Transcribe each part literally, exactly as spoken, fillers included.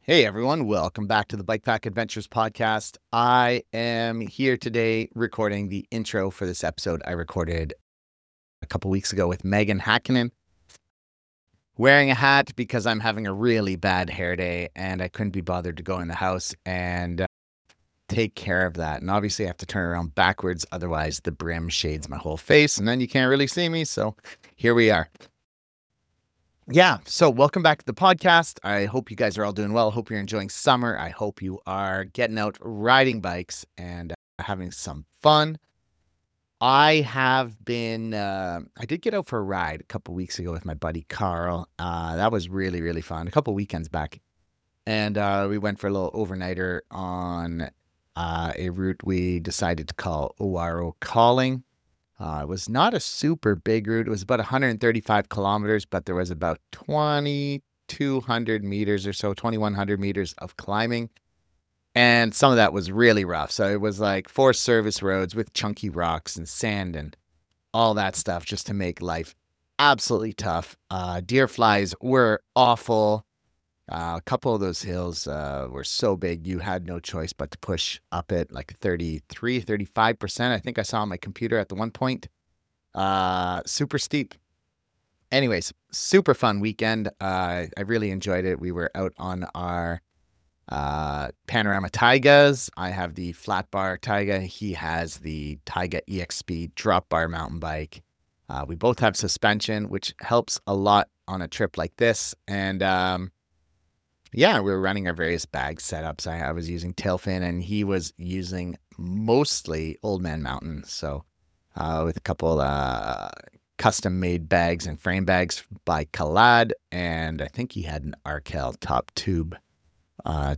Hey everyone, welcome back to the Bike Pack Adventures podcast. I am here today recording the intro for this episode I recorded a couple weeks ago with Megan Hakkinen. Wearing a hat because I'm having a really bad hair day and I couldn't be bothered to go in the house and uh, take care of that. And obviously I have to turn around backwards, otherwise the brim shades my whole face and then you can't really see me. So here we are. Yeah, so welcome back to the podcast. I hope you guys are all doing well. I hope you're enjoying summer. I hope you are getting out riding bikes and uh, having some fun. I have been, uh, I did get out for a ride a couple weeks ago with my buddy Carl. Uh, that was really, really fun. A couple weekends back. And uh, we went for a little overnighter on uh, a route we decided to call Owaro Calling. Uh, it was not a super big route. It was about one hundred thirty-five kilometers, but there was about twenty-two hundred meters or so, twenty-one hundred meters of climbing. And some of that was really rough. So it was like four service roads with chunky rocks and sand and all that stuff just to make life absolutely tough. Uh, deer flies were awful. Uh, a couple of those hills uh, were so big, you had no choice but to push up it like thirty-three, thirty-five percent. I think I saw on my computer at the one point. Uh, super steep. Anyways, super fun weekend. Uh, I really enjoyed it. We were out on our uh, Panorama Taigas. I have the flat bar Taiga. He has the Taiga E X Speed drop bar mountain bike. Uh, we both have suspension, which helps a lot on a trip like this. And um, yeah, we were running our various bag setups. I, I was using Tailfin and he was using mostly Old Man Mountain. So uh, with a couple uh, custom made bags and frame bags by Kalad. And I think he had an Arkel top tube, uh,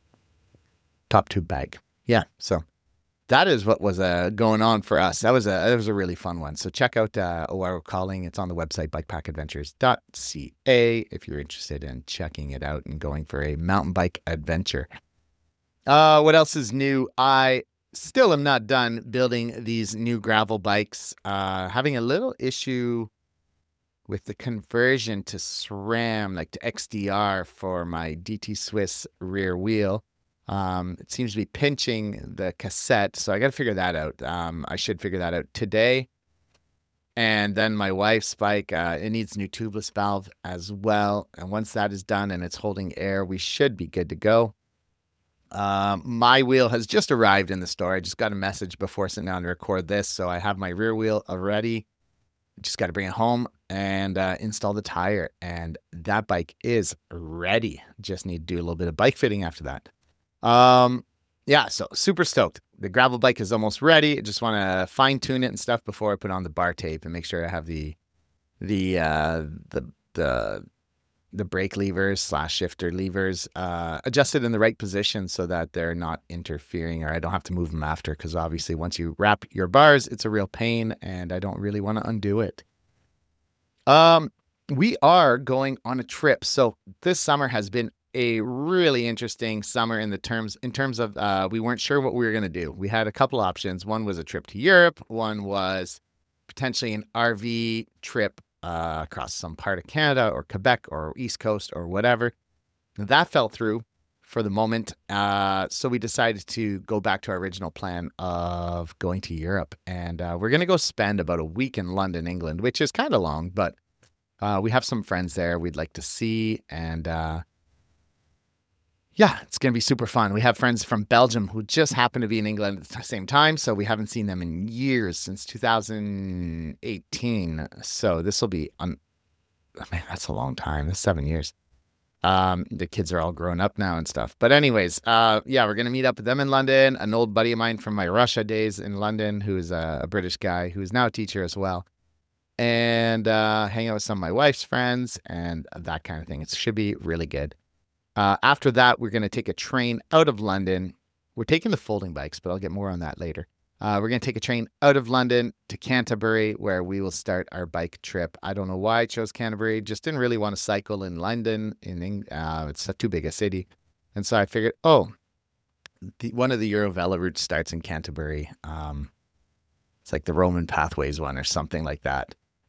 top tube bag. Yeah. So that is what was uh, going on for us. That was a that was a really fun one. So check out uh, Owaro Calling. It's on the website bike pack adventures dot c a if you're interested in checking it out and going for a mountain bike adventure. Uh, what else is new? I still am not done building these new gravel bikes. Uh, having a little issue with the conversion to SRAM, like to X D R for my D T Swiss rear wheel. Um, it seems to be pinching the cassette, so I got to figure that out. Um, I should figure that out today. And then my wife's bike, uh, it needs new tubeless valve as well. And once that is done and it's holding air, we should be good to go. Um, my wheel has just arrived in the store. I just got a message before sitting down to record this, so I have my rear wheel already. Just got to bring it home and uh, install the tire, and that bike is ready. Just need to do a little bit of bike fitting after that. Um, yeah, so super stoked. The gravel bike is almost ready. I just want to fine tune it and stuff before I put on the bar tape and make sure I have the, the, uh, the, the, the brake levers slash shifter levers, uh, adjusted in the right position so that they're not interfering or I don't have to move them after. Cause obviously once you wrap your bars, it's a real pain and I don't really want to undo it. Um, we are going on a trip. So this summer has been a really interesting summer in the terms in terms of uh, we weren't sure what we were going to do. We had a couple options. One was a trip to Europe. One was potentially an R V trip uh, across some part of Canada or Quebec or East Coast or whatever. That fell through for the moment. Uh, so we decided to go back to our original plan of going to Europe. And uh, we're going to go spend about a week in London, England, which is kind of long, but uh, we have some friends there we'd like to see. And uh, yeah, it's going to be super fun. We have friends from Belgium who just happen to be in England at the same time. So we haven't seen them in years, since two thousand eighteen. So this will be, un- man, that's a long time. That's seven years. Um, the kids are all grown up now and stuff. But anyways, uh, yeah, we're going to meet up with them in London. An old buddy of mine from my Russia days in London, who is a, a British guy, who is now a teacher as well. And uh, hang out with some of my wife's friends and that kind of thing. It should be really good. Uh, after that, we're going to take a train out of London. We're taking the folding bikes, but I'll get more on that later. Uh, we're going to take a train out of London to Canterbury, where we will start our bike trip. I don't know why I chose Canterbury. Just didn't really want to cycle in London. In uh, It's too big a city. And so I figured, oh, the, one of the Eurovelo routes starts in Canterbury. Um, it's like the Roman Pathways one or something like that.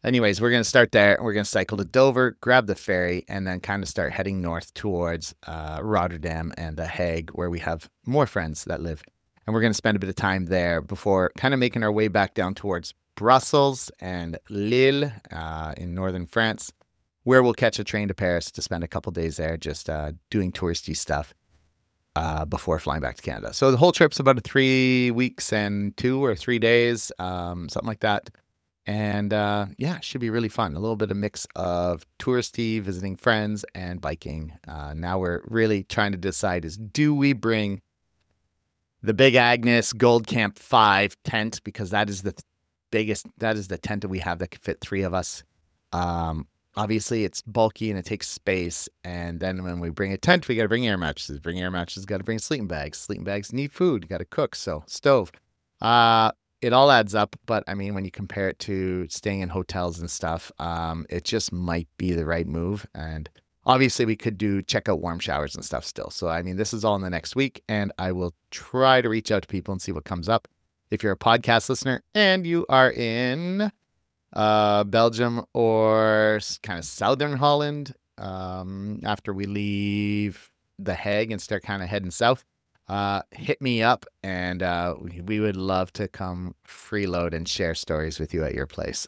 anyways, we're going to start there. We're going to cycle to Dover, grab the ferry, and then kind of start heading north towards uh, Rotterdam and The Hague, where we have more friends that live. And we're going to spend a bit of time there before kind of making our way back down towards Brussels and Lille uh, in northern France, where we'll catch a train to Paris to spend a couple days there just uh, doing touristy stuff uh, before flying back to Canada. So the whole trip's about three weeks and two or three days, um, something like that. And uh, yeah, it should be really fun. A little bit of mix of touristy, visiting friends, and biking. Uh, now we're really trying to decide is, do we bring the Big Agnes Gold Camp five tent, because that is the th- biggest, that is the tent that we have that could fit three of us. Um, obviously, it's bulky and it takes space. And then when we bring a tent, we got to bring air mattresses. Bring air mattresses, got to bring sleeping bags. Sleeping bags need food, got to cook, so stove. Uh, it all adds up, but I mean, when you compare it to staying in hotels and stuff, um, it just might be the right move. And obviously, we could do check out warm showers and stuff still. So, I mean, this is all in the next week, and I will try to reach out to people and see what comes up. If you're a podcast listener and you are in uh, Belgium or kind of southern Holland, um, after we leave The Hague and start kind of heading south, uh, hit me up, and uh, we, we would love to come freeload and share stories with you at your place.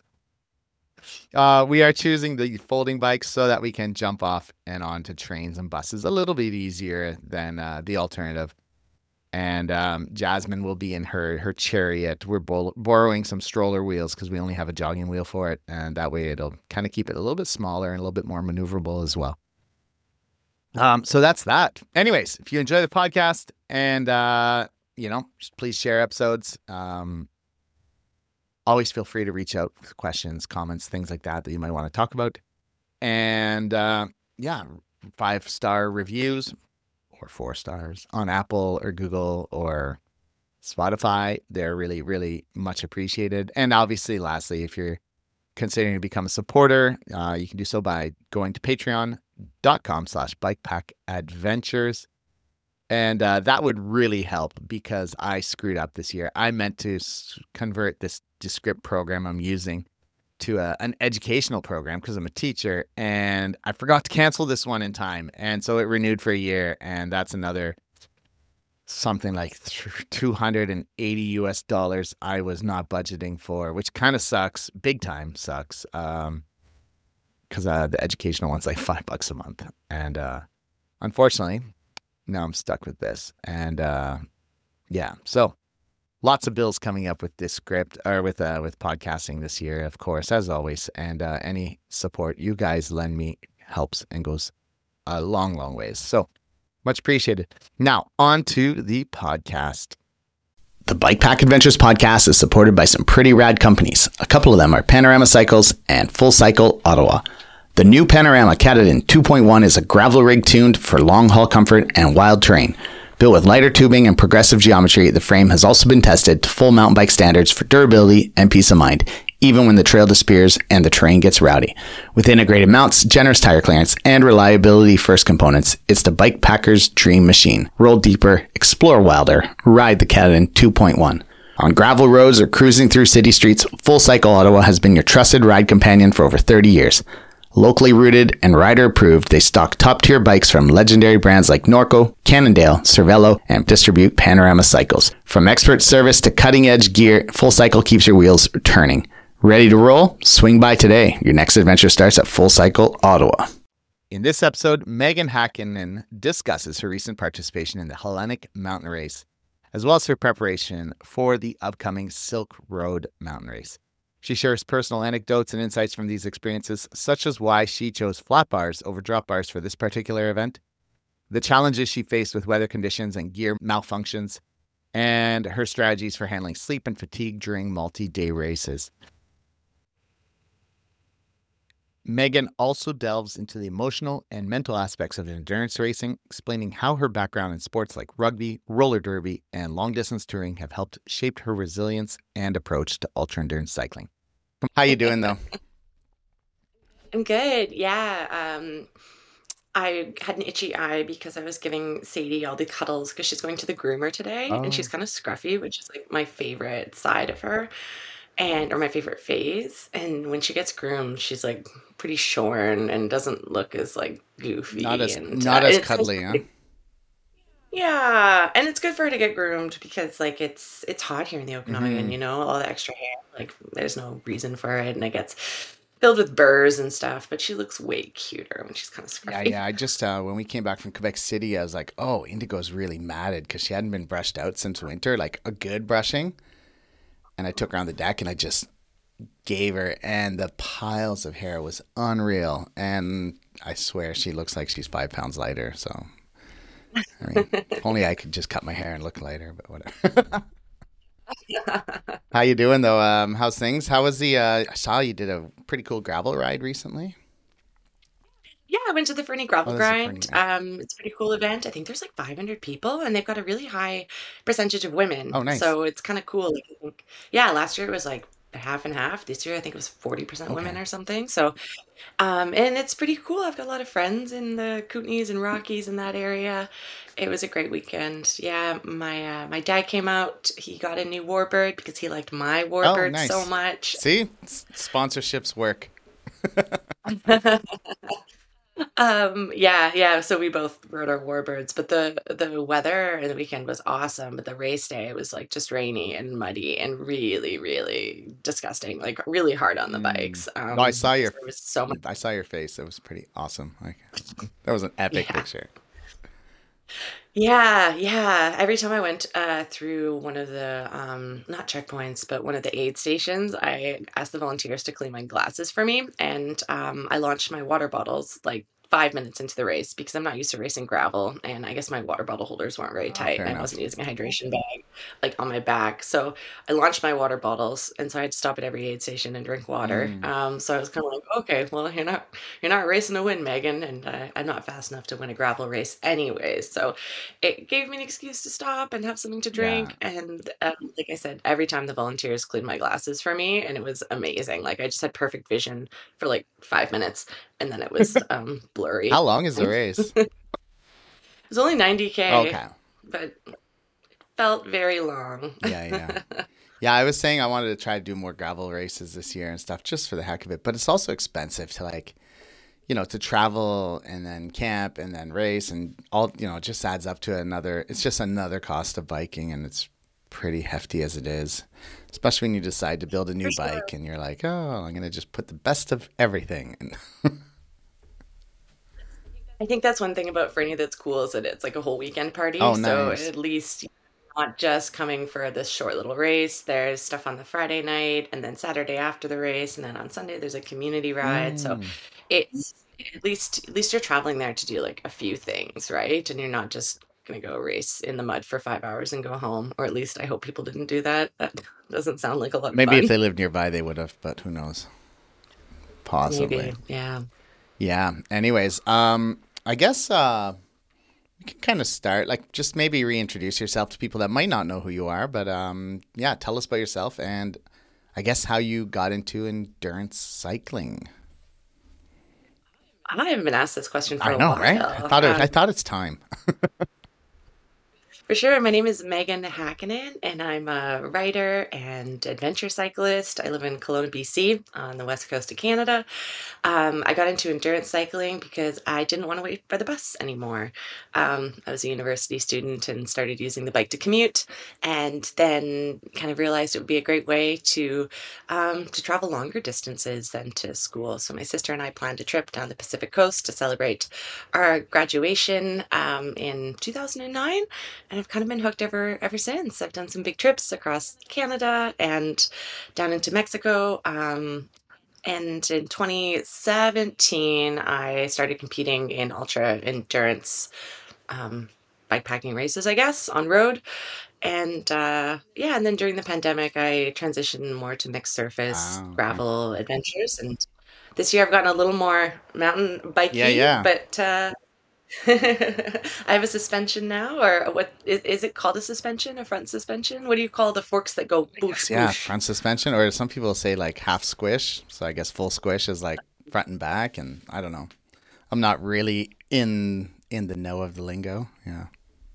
Uh, we are choosing the folding bikes so that we can jump off and onto trains and buses a little bit easier than uh, the alternative. And um, Jasmine will be in her her chariot. We're bo- borrowing some stroller wheels because we only have a jogging wheel for it, and that way it'll kind of keep it a little bit smaller and a little bit more maneuverable as well. Um, so that's that. Anyways, if you enjoy the podcast and, uh, you know, just please share episodes. Um, always feel free to reach out with questions, comments, things like that that you might want to talk about. And, uh, yeah, five-star reviews or four stars on Apple or Google or Spotify. They're really, really much appreciated. And obviously, lastly, if you're considering to become a supporter, uh, you can do so by going to patreon.com slash bikepack adventures. And uh, that would really help because I screwed up this year. I meant to s- convert this Descript program I'm using to a, an educational program because I'm a teacher, and I forgot to cancel this one in time. And so it renewed for a year, and that's another something like two hundred eighty U S dollars I was not budgeting for, which kind of sucks. Big time sucks. Um, because uh, the educational one's like five bucks a month. And uh, unfortunately, now I'm stuck with this. And uh, yeah, so lots of bills coming up with this script or with uh, with podcasting this year, of course, as always. And uh, any support you guys lend me helps and goes a long, long ways. So much appreciated. Now, on to the podcast. The Bike Pack Adventures podcast is supported by some pretty rad companies. A couple of them are Panorama Cycles and Full Cycle Ottawa. The new Panorama Katahdin two point one is a gravel rig tuned for long-haul comfort and wild terrain. Built with lighter tubing and progressive geometry, the frame has also been tested to full mountain bike standards for durability and peace of mind, even when the trail disappears and the terrain gets rowdy. With integrated mounts, generous tire clearance, and reliability first components, it's the bike packer's dream machine. Roll deeper, explore wilder, ride the Katahdin two point one. On gravel roads or cruising through city streets, Full Cycle Ottawa has been your trusted ride companion for over thirty years. Locally rooted and rider approved, they stock top-tier bikes from legendary brands like Norco, Cannondale, Cervelo, and distribute Panorama Cycles. From expert service to cutting-edge gear, Full Cycle keeps your wheels turning. Ready to roll? Swing by today. Your next adventure starts at Full Cycle Ottawa. In this episode, Megan Hakkinen discusses her recent participation in the Hellenic Mountain Race, as well as her preparation for the upcoming Silk Road Mountain Race. She shares personal anecdotes and insights from these experiences, such as why she chose flat bars over drop bars for this particular event, the challenges she faced with weather conditions and gear malfunctions, and her strategies for handling sleep and fatigue during multi-day races. Megan also delves into the emotional and mental aspects of endurance racing, explaining how her background in sports like rugby, roller derby, and long-distance touring have helped shape her resilience and approach to ultra-endurance cycling. How you doing, though? I'm good. Yeah. Um, I had an itchy eye because I was giving Sadie all the cuddles because she's going to the groomer today, Oh. and she's kind of scruffy, which is like my favorite side of her. and or my favorite phase. And when she gets groomed, she's like pretty shorn and doesn't look as like Not goofy. as And uh, not and as it's nice cuddly, for huh? her to- yeah, and it's good for her to get groomed because like it's it's hot here in the Okanagan, Hmm. you know, all the extra hair. Like there's no reason for it, and it gets filled with burrs and stuff. But she looks way cuter when she's kind of Yeah, scruffy. yeah. I just uh, when we came back from Quebec City, I was like, oh, Indigo's really matted because she hadn't been brushed out since winter, like a good brushing. And I took her on the deck and I just gave her, and the piles of hair was unreal. And I swear she looks like she's five pounds lighter. So I mean, if only I could just cut my hair and look lighter, but whatever. How you doing though? Um, how's things? How was the? Uh, I saw you did a pretty cool gravel ride recently. Yeah, I went to the Fernie Oh, Gravel that's a Fernie. Grind. Um, it's a pretty cool event. I think there's like five hundred people, and they've got a really high percentage of women. Oh, nice. So it's kind of cool. Like, I think, yeah, last year it was like half and half. This year I think it was forty percent women Okay. or something. So, um, and it's pretty cool. I've got a lot of friends in the Kootenays and Rockies in that area. It was a great weekend. Yeah, my uh, my dad came out. He got a new warbird because he liked my Oh, warbird so nice. much. See, S- sponsorships work. Um, yeah, yeah. So we both rode our warbirds, but the the weather in the weekend was awesome. But the race day, it was like just rainy and muddy and really, really disgusting. Like really hard on the Mm. bikes. No, I Um, saw because your, there was so much. I saw your face. It was pretty awesome. Like that was an epic Yeah, picture. yeah, yeah. Every time I went uh, through one of the um, not checkpoints, but one of the aid stations, I asked the volunteers to clean my glasses for me, and um, I launched my water bottles like five minutes into the race because I'm not used to racing gravel, and I guess my water bottle holders weren't very Oh, tight, fair and I enough. wasn't using a hydration bag like on my back. So I launched my water bottles, and so I had to stop at every aid station and drink water. Mm. Um, so I was kind of like, okay, well, you're not you're not racing to win, Megan, and uh, I'm not fast enough to win a gravel race anyways. So it gave me an excuse to stop and have something to Yeah. drink. And um, like I said, every time the volunteers cleaned my glasses for me, and it was amazing. Like I just had perfect vision for like five minutes, and then it was um, blurry. How long is the race? It was only ninety k, Okay. but felt very long. Yeah, yeah. Yeah, I was saying I wanted to try to do more gravel races this year and stuff just for the heck of it, but it's also expensive to like, you know, to travel and then camp and then race and all, you know, it just adds up to another, it's just another cost of biking and it's pretty hefty as it is, especially when you decide to build a For new sure. bike and you're like, oh, I'm going to just put the best of everything. And I think that's one thing about Fernie that's cool is that it's like a whole weekend party. oh, So nice. at least you're not just coming for this short little race. There's stuff on the Friday night and then Saturday after the race, and then on Sunday there's a community ride. So Mm. it's at least at least you're traveling there to do like a few things, right? And you're not just gonna go race in the mud for five hours and go home. Or at least I hope people didn't do that. That doesn't sound like a lot of Maybe if fun. they lived nearby, they would have, but who knows? Possibly. Maybe, yeah. Yeah. Anyways, um, I guess uh, we can kind of start, like, just maybe reintroduce yourself to people that might not know who you are, but um, yeah, tell us about yourself and I guess how you got into endurance cycling. I haven't been asked this question for I a know, right? I while. thought it. I Um, thought it's time. For sure. My name is Megan Hakkinen, and I'm a writer and adventure cyclist. I live in Kelowna, B C, on the west coast of Canada. Um, I got into endurance cycling because I didn't want to wait for the bus anymore. Um, I was a university student and started using the bike to commute, and then kind of realized it would be a great way to um, to travel longer distances than to school. So my sister and I planned a trip down the Pacific Coast to celebrate our graduation um, in two thousand nine, and I've kind of been hooked ever ever since. I've done some big trips across Canada and down into Mexico. Um, and in twenty seventeen, I started competing in ultra endurance um, bikepacking races, I guess, on road. And uh, yeah, and then during the pandemic, I transitioned more to mixed surface Oh, okay. gravel adventures. And this year, I've gotten a little more mountain Yeah, bikey, yeah. but uh, I have a suspension now, or what is, is it called, a suspension, a front suspension? What do you call the forks that go I boosh guess, yeah, boosh? front suspension, or some people say like half squish. So I guess full squish is like front and back, and I don't know. I'm not really in in the know of the lingo. Yeah.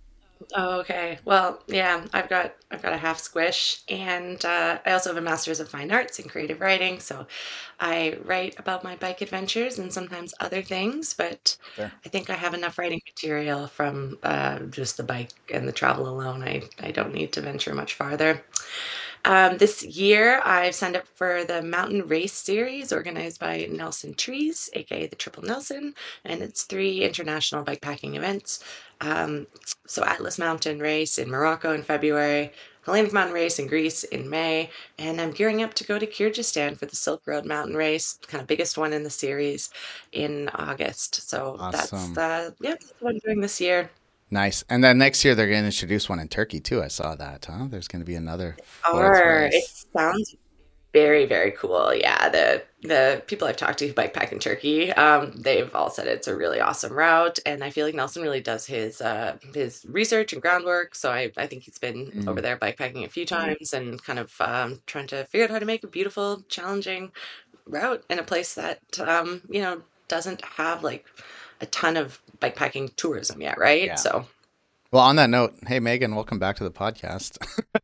Oh, okay. Well, yeah, I've got I've got a half squish, and uh, I also have a master's of fine arts in creative writing. So I write about my bike adventures and sometimes other things, but There. I think I have enough writing material from uh, just the bike and the travel alone. I I don't need to venture much farther. Um, this year, I've signed up for the Mountain Race Series organized by Nelson Trees, aka the Triple Nelson, and it's three international bikepacking events. Um, so, Atlas Mountain Race in Morocco in February, Hellenic Mountain Race in Greece in May, and I'm gearing up to go to Kyrgyzstan for the Silk Road Mountain Race, kind of biggest one in the series, in August. So that's Awesome. the yeah, that's what I'm doing this year. Nice. And then next year they're going to introduce one in Turkey too. I saw that, huh? There's going to be another fourth Or it race. sounds very, very cool. Yeah, the the people I've talked to who bikepack in Turkey, um, they've all said it's a really awesome route, and I feel like Nelson really does his uh, his research and groundwork. So I I think he's been over Mm. there bikepacking a few times and kind of um, trying to figure out how to make a beautiful, challenging route in a place that um, you know doesn't have like a ton of bikepacking tourism yet, right? Yeah. So Well, on that note, hey Megan, welcome back to the podcast.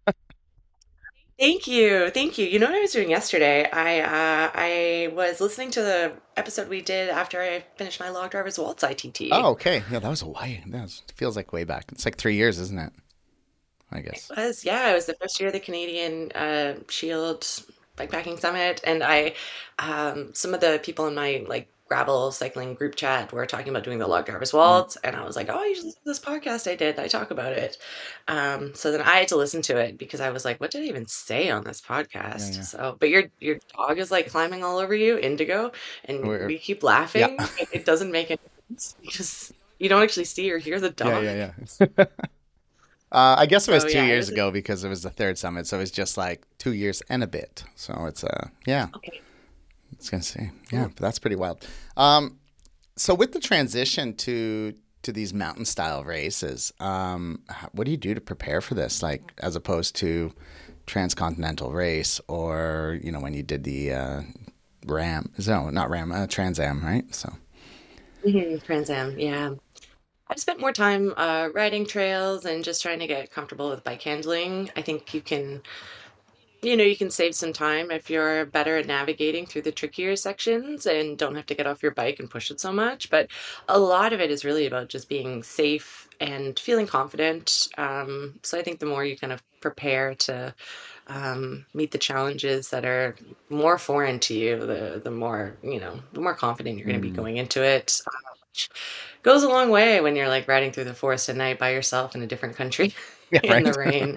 thank you. Thank you. You know what I was doing yesterday? I uh, I was listening to the episode we did after I finished my log driver's waltz I T T. Oh, okay. Yeah, that was a while. That was, feels like way back. It's like three years, isn't it? I It guess. was, yeah, it was the first year of the Canadian uh, Shield Bikepacking Summit, and I, um, some of the people in my like gravel cycling group chat were talking about doing the log drivers Mm. waltz, and I was like, oh, you should listen to this podcast I did. I talk about it. Um, so then I had to listen to it because I was like, what did I even say on this Yeah, podcast? yeah. So, but your your dog is like climbing all over you, Indigo, and We're, we keep yeah. laughing, but it doesn't make any sense because you don't actually see or hear the Yeah, dog. yeah, yeah. Uh, I guess it was So two yeah, it years was ago because it was the third summit, so it was just like two years and a bit. So it's uh, yeah, okay. it's gonna say yeah, Cool. but that's pretty wild. Um, so with the transition to to these mountain style races, um, h- what do you do to prepare for this? Like as opposed to transcontinental race, or you know when you did the uh, Ram, no, not Ram, uh, Trans Am, right? So. Mhm, Trans Am, yeah. I've spent more time uh, riding trails and just trying to get comfortable with bike handling. I think you can, you know, you can save some time if you're better at navigating through the trickier sections and don't have to get off your bike and push it so much. But a lot of it is really about just being safe and feeling confident. Um, so I think the more you kind of prepare to um, meet the challenges that are more foreign to you, the the more, you know, the more confident you're going to be Mm. going into it. Uh, which goes a long way when you're like riding through the forest at night by yourself in a different country Yeah, in the right. rain.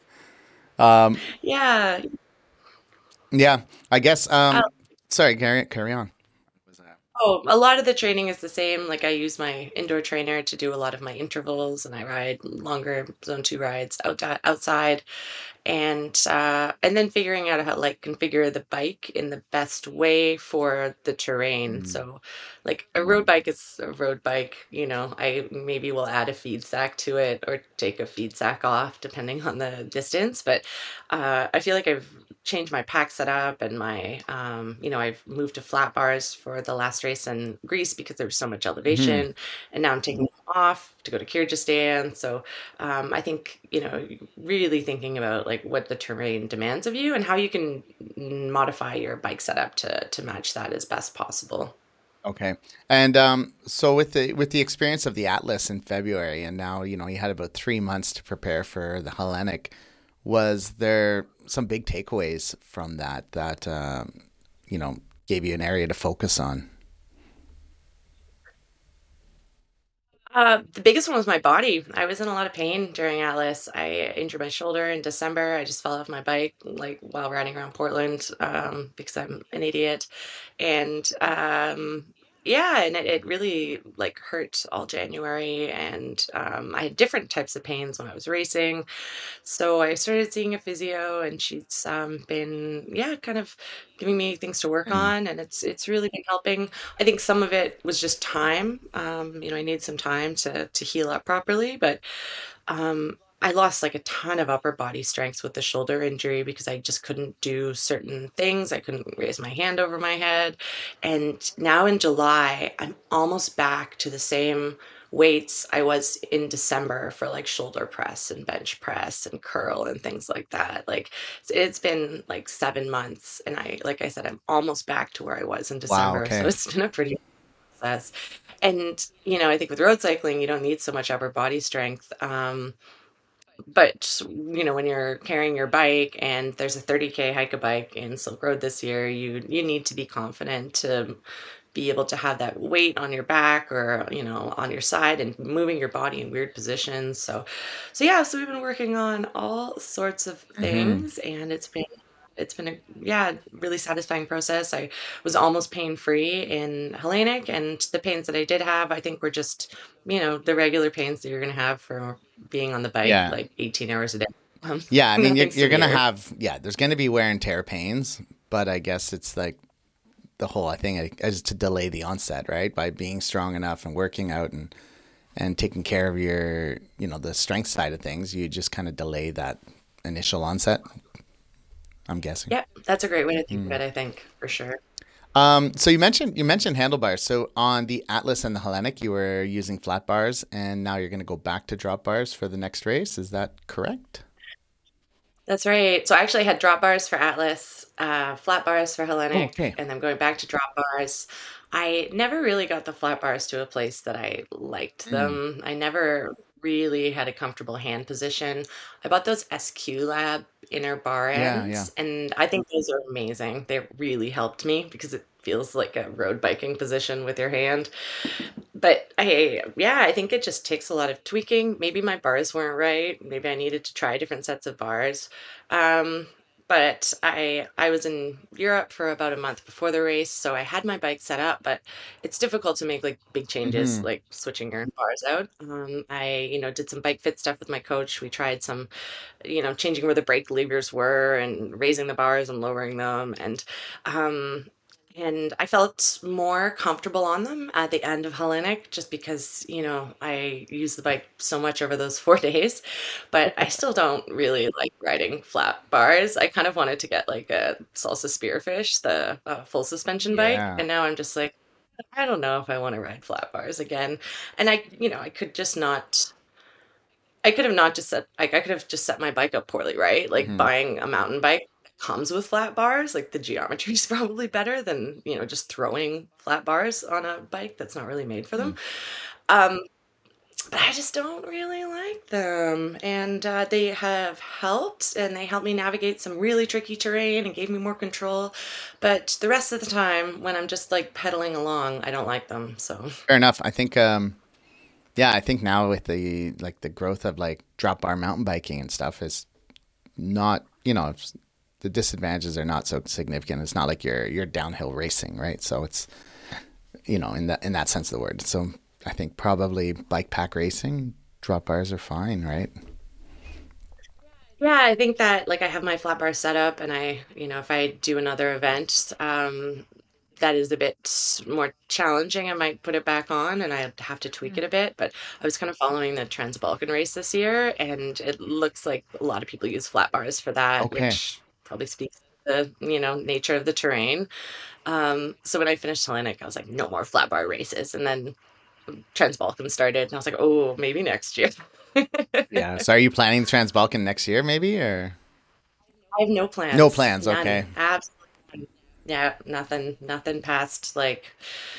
um, Yeah. yeah, I guess. Uh, Um, sorry, carry carry on. Was that? oh, a lot of the training is the same. Like I use my indoor trainer to do a lot of my intervals and I ride longer zone two rides out outside. and uh, and then figuring out how to like configure the bike in the best way for the terrain. Mm. So, like a road bike is a road bike. You know, I maybe will add a feed sack to it or take a feed sack off depending on the distance. But uh, I feel like I've changed my pack setup and my um, you know I've moved to flat bars for the last race in Greece because there was so much Hmm. elevation, and now I'm taking them off to go to Kyrgyzstan. So um, I think, you know, really thinking about like what the terrain demands of you and how you can modify your bike setup to to match that as best possible. Okay. And um, so with the with the experience of the Atlas in February, and now you know you had about three months to prepare for the Hellenic. Was there some big takeaways from that that um, you know gave you an area to focus on? Uh, the biggest one was my body. I was in a lot of pain during Atlas. I injured my shoulder in December. I just fell off my bike like while riding around Portland um, because I'm an idiot. And um, yeah, and it, it really like hurt all January. And um, I had different types of pains when I was racing. So I started seeing a physio, and she's um, been, yeah, kind of giving me things to work Mm. on, and it's it's really been helping. I think some of it was just time. Um, you know, I need some time to to heal up properly, but um, I lost like a ton of upper body strength with the shoulder injury because I just couldn't do certain things. I couldn't raise my hand over my head, and now in July, I'm almost back to the same weights I was in December for like shoulder press and bench press and curl and things like that. Like it's it's been like seven months and I like I said, I'm almost back to where I was in Wow. December. So Okay. it's been a pretty process. And, you know, I think with road cycling, you don't need so much upper body strength. Um, but, you know, when you're carrying your bike and there's a thirty K hike a bike in Silk Road this year, you you need to be confident to be able to have that weight on your back or, you know, on your side and moving your body in weird positions. So, so yeah, so we've been working on all sorts of Hmm. things and it's been it's been a yeah, really satisfying process. I was almost pain free in Hellenic and the pains that I did have, I think were just, you know, the regular pains that you're going to have for being on the bike Yeah. like eighteen hours a day. Um, Yeah. I mean, you're, nothing you're going to severe. have, yeah, there's going to be wear and tear pains, but I guess it's like the whole, I think, is to delay the onset, right? By being strong enough and working out and, and taking care of your, you know, the strength side of things, you just kind of delay that initial onset, I'm guessing. Yeah, that's a great way to think of it, I think, for sure. Um, so you mentioned you mentioned handlebars. So on the Atlas and the Hellenic, you were using flat bars, and now you're going to go back to drop bars for the next race. Is that correct? That's right. So I actually had drop bars for Atlas, uh, flat bars for Oh, Hellenic, okay. and then going back to drop bars. I never really got the flat bars to a place that I liked Mm. them. I never really had a comfortable hand position. I bought those S Q Lab inner bar Yeah, yeah. ends, and I think those are amazing. They really helped me because it feels like a road biking position with your hand. But I, yeah, I think it just takes a lot of tweaking. Maybe my bars weren't right. Maybe I needed to try different sets of bars. Um, but I I was in Europe for about a month before the race, so I had my bike set up, but it's difficult to make like big changes, Hmm. like switching your bars out. Um, I, you know, did some bike fit stuff with my coach. We tried some, you know, changing where the brake levers were and raising the bars and lowering them. And um, and I felt more comfortable on them at the end of Hellenic just because, you know, I used the bike so much over those four days. But I still don't really like riding flat bars. I kind of wanted to get like a Salsa Spearfish, the uh, full suspension bike. Yeah. And now I'm just like, I don't know if I want to ride flat bars again. And I, you know, I could just not I could have not just set like, I could have just set my bike up poorly, right? Like, Hmm. buying a mountain bike that comes with flat bars, like, the geometry is probably better than, you know, just throwing flat bars on a bike that's not really made for them. Um, but I just don't really like them, and, uh, they have helped, and they helped me navigate some really tricky terrain and gave me more control, but the rest of the time, when I'm just, like, pedaling along, I don't like them, so Fair enough. I think. Um, yeah, I think now with the like the growth of like drop bar mountain biking and stuff is not. You know, it's, the disadvantages are not so significant. It's not like you're you're downhill racing, right? So it's you know in that in that sense of the word. So I think probably bike pack racing drop bars are fine, right? Yeah, I think that like I have my flat bar set up and I, you know, if I do another event, um, that is a bit more challenging. I might put it back on and I'd have to tweak it a bit. But I was kind of following the Trans-Balkan race this year, and it looks like a lot of people use flat bars for that, Okay. which probably speaks to the, you know, nature of the terrain. Um, so when I finished Hellenic, I was like, no more flat bar races. And then Trans-Balkan started, and I was like, oh, maybe next year. Yeah. So are you planning the Trans Balkan next year, maybe, or I have no no plans. plans? None. Okay. Absolutely none. Yeah, nothing. Nothing past like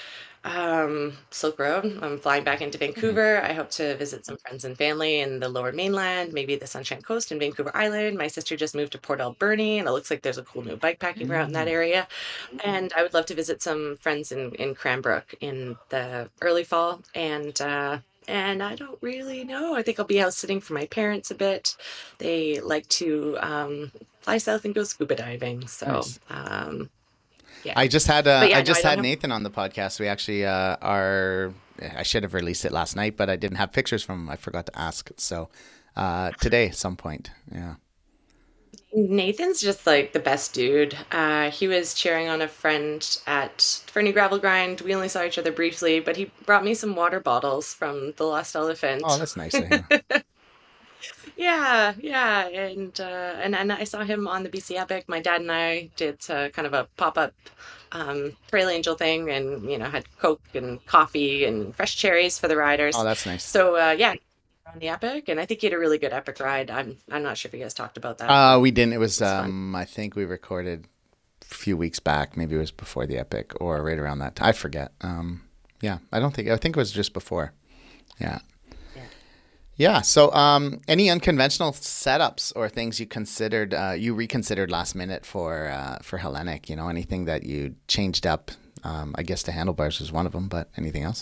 um Silk Road. I'm flying back into Hmm. Vancouver. I hope to visit some friends and family in the lower mainland, maybe the Sunshine Coast and Vancouver Island. My sister just moved to Port Alberni and it looks like there's a cool new bikepacking route in that Mm. area. And I would love to visit some friends in, in Cranbrook in the early fall. And uh and I don't really know. I think I'll be house sitting for my parents a bit. They like to um fly south and go scuba diving. So Nice. um yeah. I just had uh, But I yeah, no, I just don't had have Nathan on the podcast. We actually uh, are. I should have released it last night, but I didn't have pictures from him. I forgot to ask. So uh, today, some point. Yeah. Nathan's just like the best dude. Uh, he was cheering on a friend at Fernie Gravel Grind. We only saw each other briefly, but he brought me some water bottles from the Lost Oh, Elephant. that's nice of him. Yeah, yeah, and uh, and and I saw him on the B C Epic. My dad and I did uh, kind of a pop up um, Trail Angel thing, and you know had Coke and coffee and fresh cherries for the Oh, riders. that's nice. So uh, yeah, on the Epic, and I think he had a really good Epic ride. I'm I'm not sure if you guys talked about that, Uh, but we didn't. It it was, was fun. um, I think we recorded a few weeks back. Maybe it was before the Epic or right around that time. I forget. Um, yeah, I don't think, I think it was just before. Yeah. Yeah. Yeah. So, um, any unconventional setups or things you considered, uh, you reconsidered last minute for, uh, for Hellenic, you know, anything that you changed up? Um, I guess the handlebars was one of them, but anything else?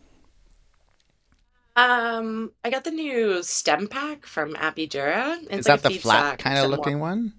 Um, I got the new stem pack from Apidura. Is It's like a that the feed flat sack, kind of except more. looking one?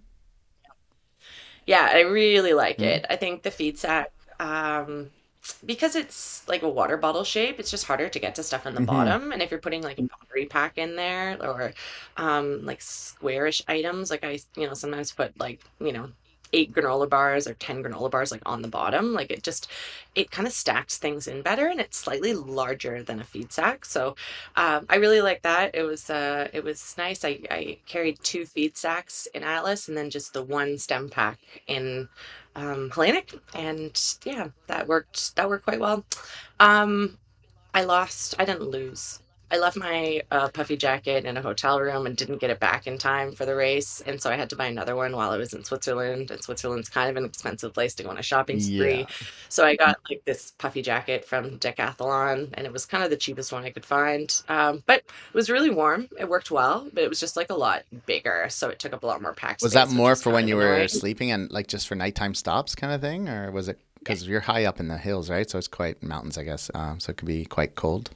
Yeah, I really like Mm-hmm. it. I think the feed sack, um, because it's like a water bottle shape, it's just harder to get to stuff in the Mm-hmm. bottom. And if you're putting like a pottery pack in there or um like squarish items, like I, you know, sometimes put like, you know, eight granola bars or ten granola bars like on the bottom, like it just it kind of stacks things in better and it's slightly larger than a feed sack. So um I really like that. It was uh it was nice. I I carried two feed sacks in Atlas and then just the one stem pack in um Hellenic, and yeah, that worked that worked quite well. Um, I lost, I didn't lose. I left my uh, puffy jacket in a hotel room and didn't get it back in time for the race. And so I had to buy another one while I was in Switzerland. And Switzerland's kind of an expensive place to go on a shopping Yeah. spree. So I got like this puffy jacket from Decathlon, and it was kind of the cheapest one I could find. Um, but it was really warm. It worked well, but it was just like a lot bigger. So it took up a lot more pack Was that space, which more was for kind when of you were annoying. sleeping and like just for nighttime stops kind of thing? Or was it because you're high up in the hills, right? So it's quite mountains, I guess. Um, so it could be quite cold.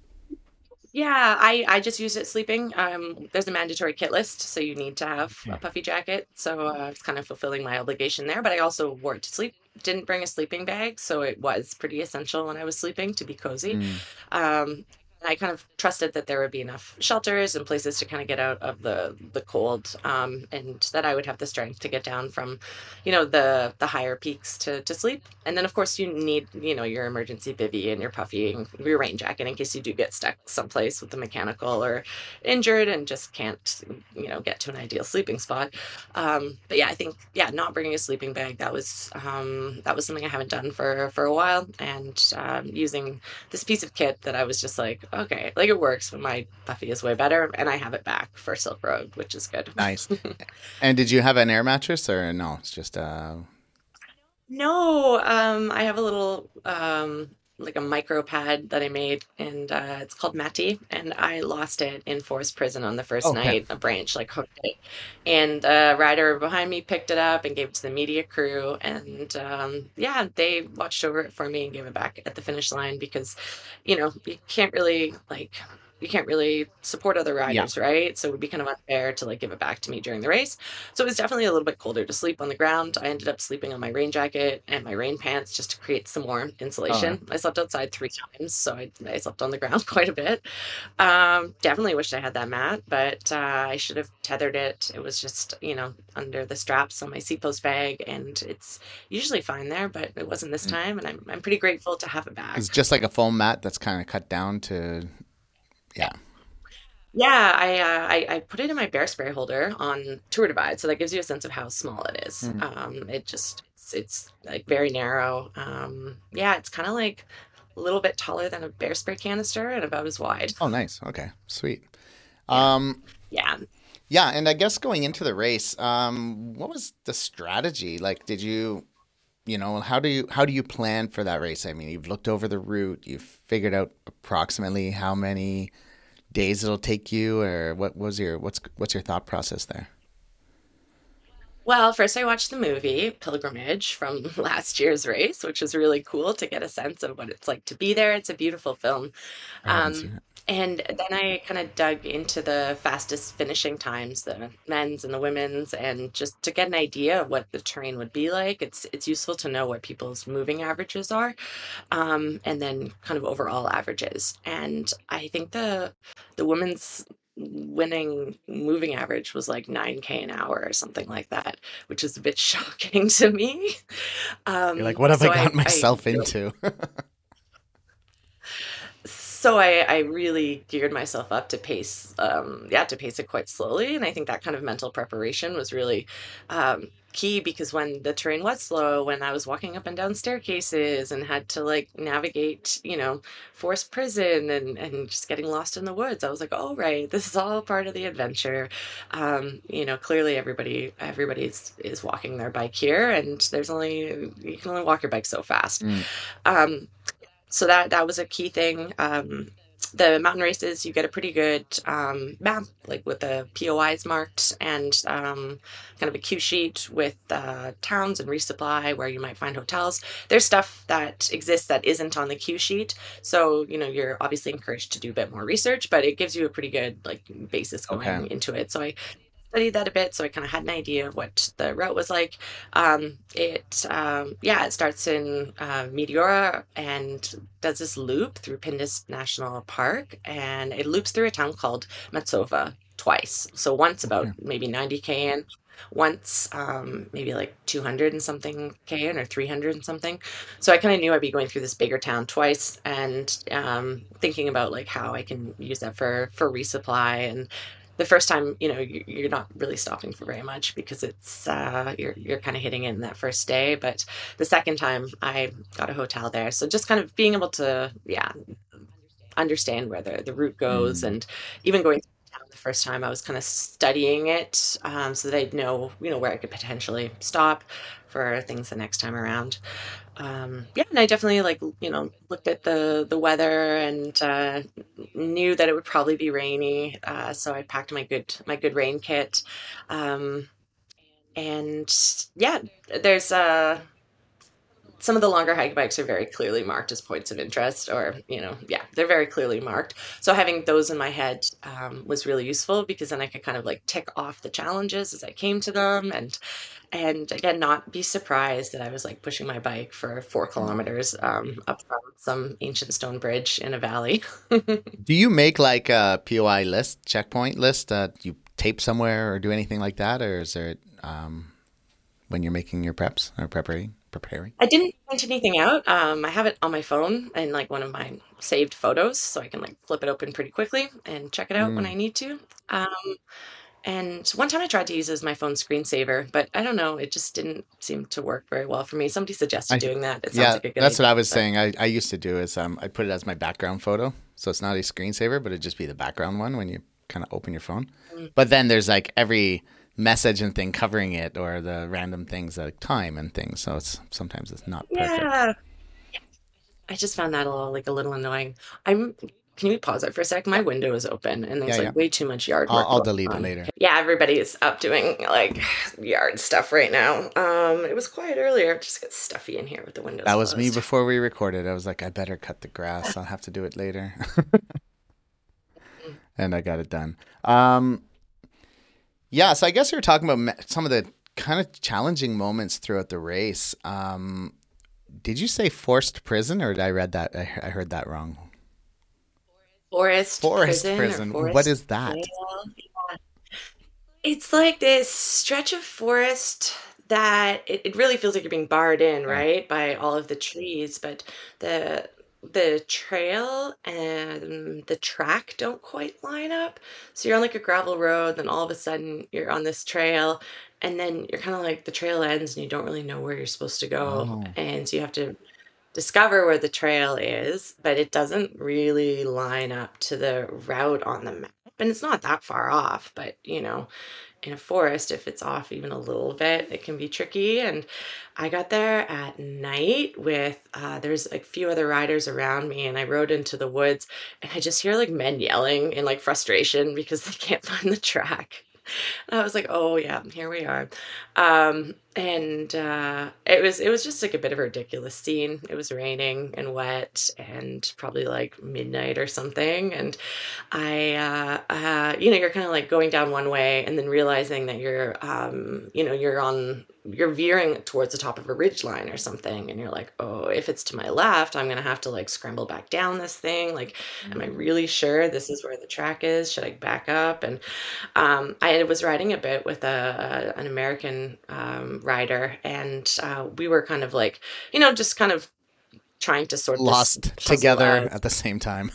Yeah, I I just used it sleeping. Um, there's a mandatory kit list, so you need to have a Okay. puffy jacket. So uh, I was kind of fulfilling my obligation there, but I also wore it to sleep. Didn't bring a sleeping bag, so it was pretty essential when I was sleeping to be cozy. Mm. Um, I kind of trusted that there would be enough shelters and places to kind of get out of the the cold, um, and that I would have the strength to get down from, you know, the the higher peaks to to sleep. And then of course you need, you know, your emergency bivy and your puffy and your rain jacket in case you do get stuck someplace with the mechanical or injured and just can't, you know, get to an ideal sleeping spot. Um, but yeah, I think yeah, not bringing a sleeping bag, that was um, that was something I haven't done for for a while, and um, using this piece of kit that I was just like, okay, like it works, but my puffy is way better, and I have it back for Silk Road, which is good. Nice. And did you have an air mattress or no? It's just uh No, um, I have a little um like a micro pad that I made, and uh, it's called Mati, and I lost it in forced prison on the first okay. night. A branch like hooked it, and a rider behind me picked it up and gave it to the media crew, and um, yeah, they watched over it for me and gave it back at the finish line because, you know, you can't really like. You can't really support other Yeah. riders, right? So it would be kind of unfair to like give it back to me during the race. So it was definitely a little bit colder to sleep on the ground. I ended up sleeping on my rain jacket and my rain pants just to create some more All right. insulation. I slept outside three times, so I, I slept on the ground quite a bit. Um, definitely wished I had that mat, but uh, I should have tethered it. It was just, you know, under the straps on my seat post bag, and it's usually fine there, but it wasn't this Mm. time, and I'm I'm pretty grateful to have it It's back. just like a foam mat that's kind of cut down to yeah. Yeah, I, uh, I I put it in my bear spray holder on Tour Divide, so that gives you a sense of how small it is. Mm. Um, it just it's, it's like very narrow. Um, yeah, it's kind of like a little bit taller than a bear spray canister and about as wide. Oh, nice. Okay. Sweet. Yeah, Um yeah. yeah, and I guess going into the race, um what was the strategy? Like did you you know, how do you how do you plan for that race? I mean, you've looked over the route, you've figured out approximately how many days it'll take you, or what was your what's what's your thought process there? Well, first I watched the movie Pilgrimage from last year's race, which was really cool to get a sense of what it's like to be there. It's a beautiful film. I haven't Um, seen it. and then I kind of dug into the fastest finishing times, the men's and the women's, and just to get an idea of what the terrain would be like. It's it's useful to know what people's moving averages are, um, and then kind of overall averages. And I think the the women's winning moving average was like nine k an hour or something like that, which is a bit shocking to me. You're like, Um, what have I so gotten I I myself into? so so I, I really geared myself up to pace, um, yeah, to pace it quite slowly. And I think that kind of mental preparation was really um, key because when the terrain was slow, when I was walking up and down staircases and had to like navigate, you know, forced prison and, and just getting lost in the woods, I was like, oh, right, this is all part of the adventure. Um, you know, clearly everybody, everybody's is walking their bike here and there's only, you can only walk your bike so fast. Mm. Um, so that that was a key thing. Um, the mountain races, you get a pretty good um, map, like with the P O Is marked, and um, kind of a cue sheet with uh, towns and resupply where you might find hotels. There's stuff that exists that isn't on the cue sheet, so you know you're obviously encouraged to do a bit more research, but it gives you a pretty good like basis Okay. going into it. So I studied that a bit, so I kind of had an idea of what the route was like. Um, it, um, yeah, it starts in uh, Meteora and does this loop through Pindus National Park, and it loops through a town called Matsova twice. So once about Okay. maybe ninety k in, once um, maybe like two hundred and something k in or three hundred and something. So I kind of knew I'd be going through this bigger town twice, and um, thinking about like how I can use that for for resupply. And the first time, you know, you- you're not really stopping for very much because it's uh, you're you're kind of hitting it in that first day. But the second time, I got a hotel there, so just kind of being able to, yeah, understand where the, the route goes, Mm. and even going to town the first time, I was kind of studying it um, so that I'd know, you know, where I could potentially stop for things the next time around. Um, yeah, and I definitely like you know looked at the the weather and uh, knew that it would probably be rainy, uh, so I packed my good my good rain kit, um, and yeah, there's uh, some of the longer hike bikes are very clearly marked as points of interest, or you know, yeah, they're very clearly marked. So having those in my head um, was really useful because then I could kind of like tick off the challenges as I came to them, and and again, not be surprised that I was like pushing my bike for four kilometers um, up from some ancient stone bridge in a valley. Do you make like a P O I list, checkpoint list that you tape somewhere or do anything like that? Or is there um, when you're making your preps or preparing? Preparing? I didn't print anything out. Um, I have it on my phone and like one of my saved photos, so I can like flip it open pretty quickly and check it out when Mm. I need to. Um, and one time I tried to use it as my phone screensaver, but I don't know, it just didn't seem to work very well for me. Somebody suggested I doing that. It sounds Yeah, like a good that's what idea, I was but saying. I, I used to do is um, I put it as my background photo, so it's not a screensaver, but it'd just be the background one when you kind of open your phone. mm, But then there's like every message and thing covering it, or the random things like time and things. So it's sometimes it's not perfect. yeah, I just found that a little like a little annoying. I'm Can you pause it for a sec? My window is open and Yeah, there's yeah. like way too much yard I'll, work I'll going delete it on. later. Yeah, everybody's up doing like yard stuff right now. Um, it was quiet earlier. It just gets stuffy in here with the windows That was me closed. before we recorded. I was like, I better cut the grass. I'll have to do it later, Mm. and I got it done. Um, yeah, so I guess we were talking about me- some of the kind of challenging moments throughout the race. Um, did you say forced prison, or did I read that? I, I heard that wrong. Forest Forest prison or prison. What forest is that? jail. It's like this stretch of forest that it, it really feels like you're being barred in, Okay. right, by all of the trees, but the the trail and the track don't quite line up. So you're on like a gravel road, then all of a sudden you're on this trail, and then you're kind of like the trail ends and you don't really know where you're supposed to go. Oh. And so you have to discover where the trail is, but it doesn't really line up to the route on the map. And it's not that far off, but you know, in a forest, if it's off even a little bit, it can be tricky. And I got there at night with uh, there's a few other riders around me, and I rode into the woods, and I just hear like men yelling in like frustration because they can't find the track. And I was like, oh yeah, here we are. Um, and uh, it was it was just like a bit of a ridiculous scene. It was raining and wet and probably like midnight or something. And I, uh, uh, you know, you're kind of like going down one way and then realizing that you're, um, you know, you're on, you're veering towards the top of a ridge line or something. And you're like, oh, if it's to my left, I'm going to have to like scramble back down this thing. Like, am I really sure this is where the track is? Should I back up? And um, I was riding a bit with a, a an American um, rider, and uh, we were kind of like, you know, just kind of trying to sort this Lost puzzle together out. at the same time.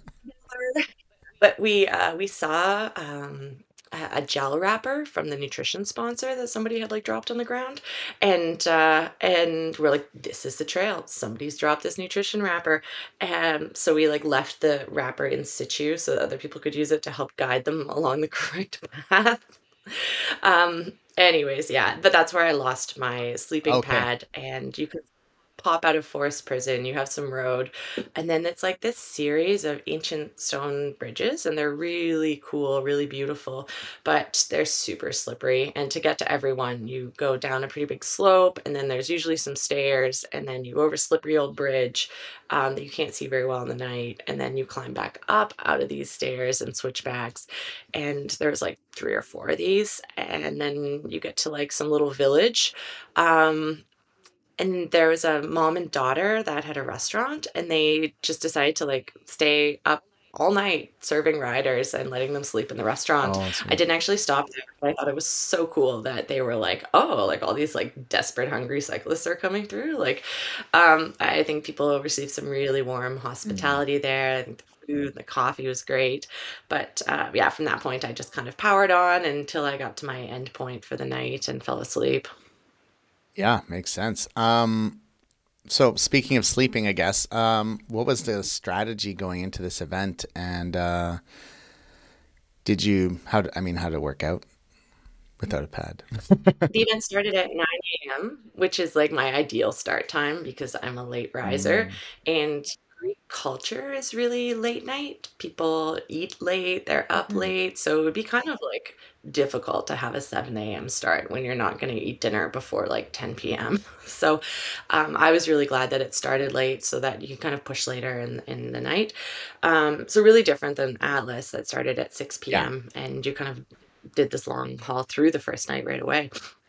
But we uh, we saw um, a, a gel wrapper from the nutrition sponsor that somebody had like dropped on the ground, and uh, and we're like, this is the trail. Somebody's dropped this nutrition wrapper, and so we like left the wrapper in situ so that other people could use it to help guide them along the correct path. Um, anyways, yeah, but that's where I lost my sleeping Okay. pad, and you could pop out of forest prison, you have some road, and then it's like this series of ancient stone bridges, and they're really cool, really beautiful, but they're super slippery. And to get to everyone, you go down a pretty big slope, and then there's usually some stairs, and then you go over a slippery old bridge um, that you can't see very well in the night, and then you climb back up out of these stairs and switchbacks. And there's like three or four of these, and then you get to like some little village. Um, and there was a mom and daughter that had a restaurant, and they just decided to like stay up all night serving riders and letting them sleep in the restaurant. Oh, I sweet. didn't actually stop there, but I thought it was so cool that they were like, oh, like all these like desperate, hungry cyclists are coming through. Like, um, I think people received some really warm Mm. hospitality there. I think the food, the coffee was great. But uh, yeah, from that point, I just kind of powered on until I got to my end point for the night and fell asleep. Yeah, makes sense. Um, so speaking of sleeping, I guess, um, what was the strategy going into this event? And uh, did you, how, I mean, how did it work out without a pad? The event started at nine a m, which is like my ideal start time because I'm a late riser. Mm. And Greek culture is really late night. People eat late, they're up Mm. late. So it would be kind of like difficult to have a seven a m start when you're not going to eat dinner before like ten p m. So um, I was really glad that it started late so that you can kind of push later in, in the night. Um, so really different than Atlas that started at six Yeah. p m and you kind of did this long haul through the first night right away.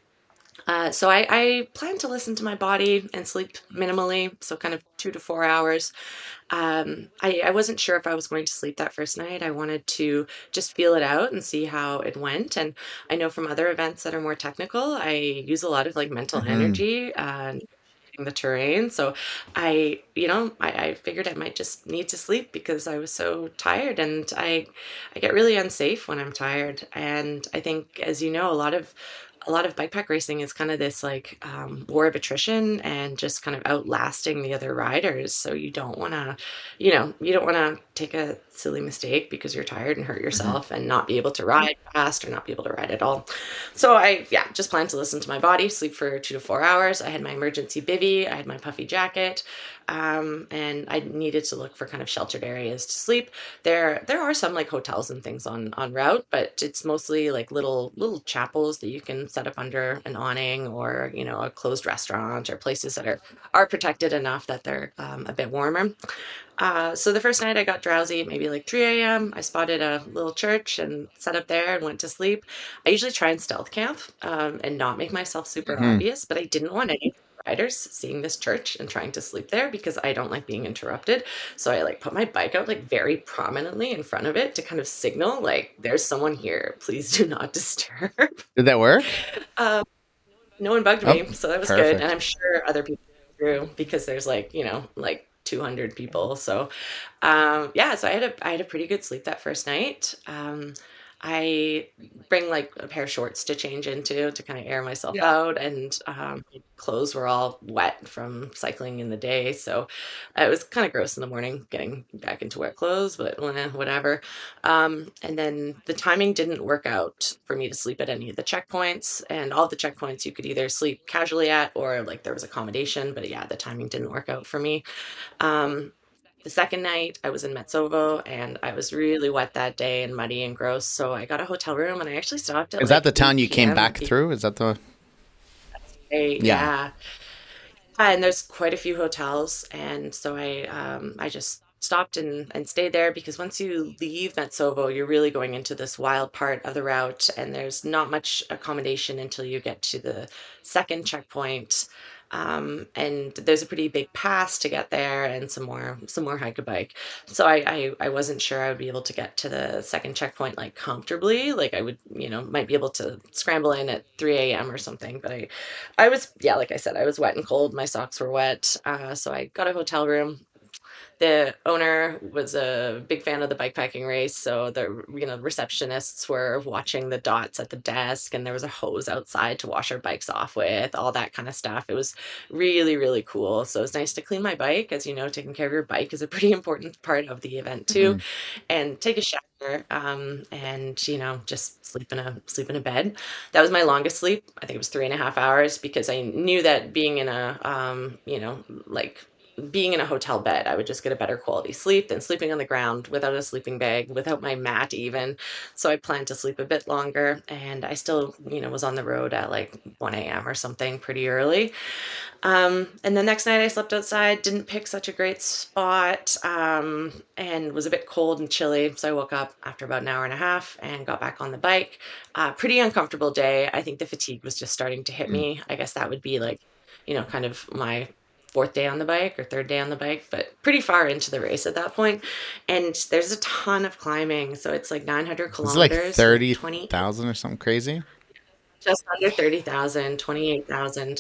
Uh, so I, I plan to listen to my body and sleep minimally, so kind of two to four hours. Um, I, I wasn't sure if I was going to sleep that first night. I wanted to just feel it out and see how it went. And I know from other events that are more technical, I use a lot of like mental Hmm. energy uh, navigating the terrain. So I, you know, I, I figured I might just need to sleep because I was so tired, and I, I get really unsafe when I'm tired. And I think, as you know, a lot of a lot of bike pack racing is kind of this like um, war of attrition and just kind of outlasting the other riders. So you don't want to, you know, you don't want to take a silly mistake because you're tired and hurt Hmm. yourself and not be able to ride fast or not be able to ride at all. So I, yeah, just planned to listen to my body, sleep for two to four hours. I had my emergency bivy, I had my puffy jacket, um, and I needed to look for kind of sheltered areas to sleep. There, there are some like hotels and things on on route, but it's mostly like little little chapels that you can set up under an awning, or you know, a closed restaurant, or places that are are protected enough that they're um, a bit warmer. Uh, so the first night I got drowsy at maybe like three a m. I spotted a little church and sat up there and went to sleep. I usually try and stealth camp um, and not make myself super Hmm. obvious, but I didn't want any riders seeing this church and trying to sleep there because I don't like being interrupted. So I like put my bike out like very prominently in front of it to kind of signal like there's someone here. Please do not disturb. Did that work? um, no one bugged Oh, me, so that was good. And perfect. I'm sure other people through because there's like, you know, like two hundred people. So um, yeah, so I had a I had a pretty good sleep that first night. Um, I bring like a pair of shorts to change into to kind of air myself Yeah. out, and um, my clothes were all wet from cycling in the day, so it was kind of gross in the morning getting back into wet clothes, but eh, whatever. Um, and then the timing didn't work out for me to sleep at any of the checkpoints, and all the checkpoints you could either sleep casually at or like there was accommodation, but yeah, the timing didn't work out for me. Um, the second night, I was in Metsovo and I was really wet that day and muddy and gross. So I got a hotel room and I actually stopped at Is that like the town you eight came p m. back through? Is that the? Yeah. Yeah. Uh, and there's quite a few hotels, and so I um, I just stopped and, and stayed there because once you leave Metsovo, you're really going into this wild part of the route, and there's not much accommodation until you get to the second checkpoint. Um, and there's a pretty big pass to get there and some more some more hike a bike. So I, I I wasn't sure I would be able to get to the second checkpoint like comfortably. Like I would, you know, might be able to scramble in at three a m or something. But I I was, yeah, like I said, I was wet and cold. My socks were wet. Uh, so I got a hotel room. The owner was a big fan of the bikepacking race, so the you know receptionists were watching the dots at the desk, and there was a hose outside to wash our bikes off with, all that kind of stuff. It was really, really cool. So it was nice to clean my bike. As you know, taking care of your bike is a pretty important part of the event too, Mhm. and take a shower, um, and you know just sleep in a sleep in a bed. That was my longest sleep. I think it was three and a half hours because I knew that being in a um, you know like being in a hotel bed, I would just get a better quality sleep than sleeping on the ground without a sleeping bag, without my mat even. So I planned to sleep a bit longer, and I still, you know, was on the road at like one a m or something pretty early. Um, and the next night I slept outside, didn't pick such a great spot, um, and was a bit cold and chilly. So I woke up after about an hour and a half and got back on the bike. Uh, pretty uncomfortable day. I think the fatigue was just starting to hit Mm. me. I guess that would be like, you know, kind of my fourth day on the bike or third day on the bike, but pretty far into the race at that point. And there's a ton of climbing. So it's like nine hundred Was it like kilometers with thirty twenty, thousand or something crazy? just under thirty thousand, twenty-eight thousand.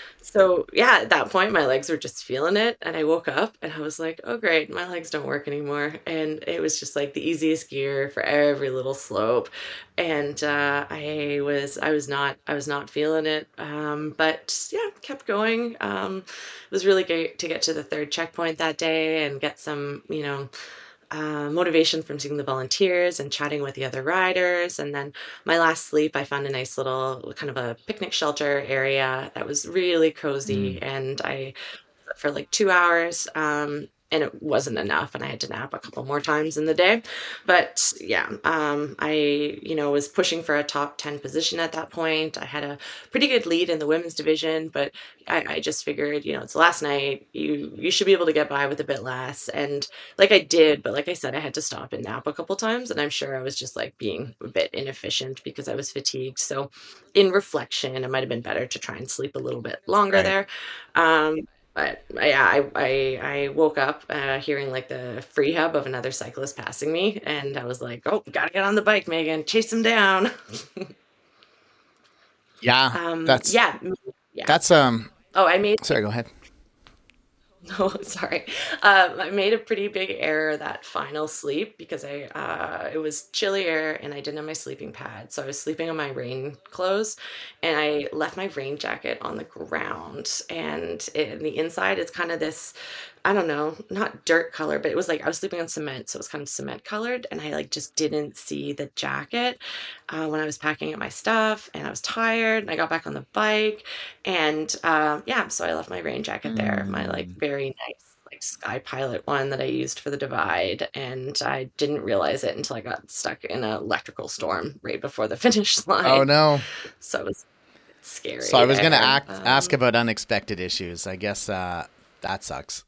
So yeah, at that point, my legs were just feeling it. And I woke up and I was like, oh, great, my legs don't work anymore. And it was just like the easiest gear for every little slope. And uh, I was, I was not, I was not feeling it. Um, but yeah, kept going. Um, it was really great to get to the third checkpoint that day and get some, you know, uh, motivation from seeing the volunteers and chatting with the other riders. And then my last sleep, I found a nice little kind of a picnic shelter area that was really Mm. cozy. And I slept for like two hours. Um, and it wasn't enough, and I had to nap a couple more times in the day. But yeah, um, I, you know, was pushing for a top ten position at that point. I had a pretty good lead in the women's division, but I, I just figured, you know, it's the last night. You you should be able to get by with a bit less. And like I did, but like I said, I had to stop and nap a couple times, and I'm sure I was just like being a bit inefficient because I was fatigued. So in reflection, it might have been better to try and sleep a little bit longer Right. there. Um, but uh, yeah, I, I I woke up uh, hearing like the free hub of another cyclist passing me, and I was like, "Oh, gotta get on the bike, Megan, chase him down." Yeah, um, that's yeah, m- yeah. that's um. Oh, I made Sorry, go ahead. No, sorry. Um, I made a pretty big error that final sleep because I uh, it was chillier and I didn't have my sleeping pad, so I was sleeping on my rain clothes, and I left my rain jacket on the ground. And in the inside, it's kind of this, I don't know, not dirt color, but it was like I was sleeping on cement, so it was kind of cement colored, and I like just didn't see the jacket uh, when I was packing up my stuff, and I was tired, and I got back on the bike, and, um, yeah, so I left my rain jacket there, my, like, Mm. very nice, like, Sky Pilot one that I used for the divide, and I didn't realize it until I got stuck in an electrical storm right before the finish Oh line. no. So it was So scary I was gonna there. act ask Um, about unexpected issues. I guess uh, that sucks.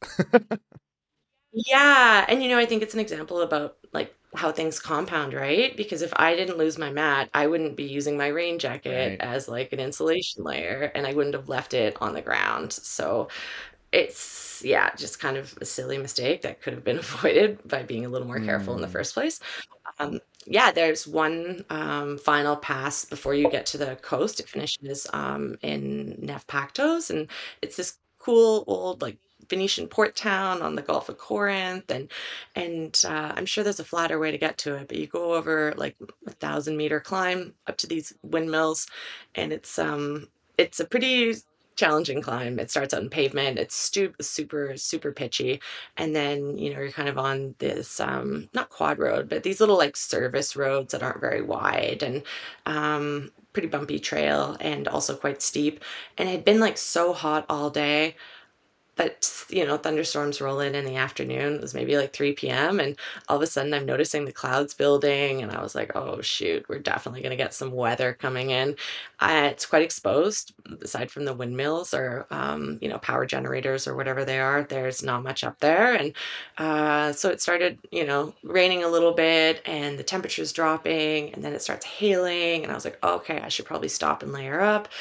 yeah, and, you know, I think it's an example about, like, how things compound, right? Because if I didn't lose my mat, I wouldn't be using my rain jacket Right. as, like, an insulation layer, and I wouldn't have left it on the ground. So it's, yeah, just kind of a silly mistake that could have been avoided by being a little more careful in the Mm. first place. Um, yeah, there's one um, final pass before you get to the coast. It finishes um, in Nefpactos, and it's this cool old like Venetian port town on the Gulf of Corinth, and and uh, I'm sure there's a flatter way to get to it, but you go over like a thousand meter climb up to these windmills, and it's um it's a pretty challenging climb. It starts out in pavement. It's stu- super super pitchy, and then you know you're kind of on this um not quad road, but these little like service roads that aren't very wide, and um pretty bumpy trail, and also quite steep. And it had been like so hot all day, but, you know, thunderstorms roll in in the afternoon. It was maybe like three p m, and all of a sudden I'm noticing the clouds building, and I was like, "Oh shoot, we're definitely gonna get some weather coming in." Uh, it's quite exposed. Aside from the windmills or, um, you know, power generators or whatever they are, there's not much up there. And uh, so it started, you know, raining a little bit, and the temperature's dropping, and then it starts hailing, and I was like, "Okay, I should probably stop and layer up."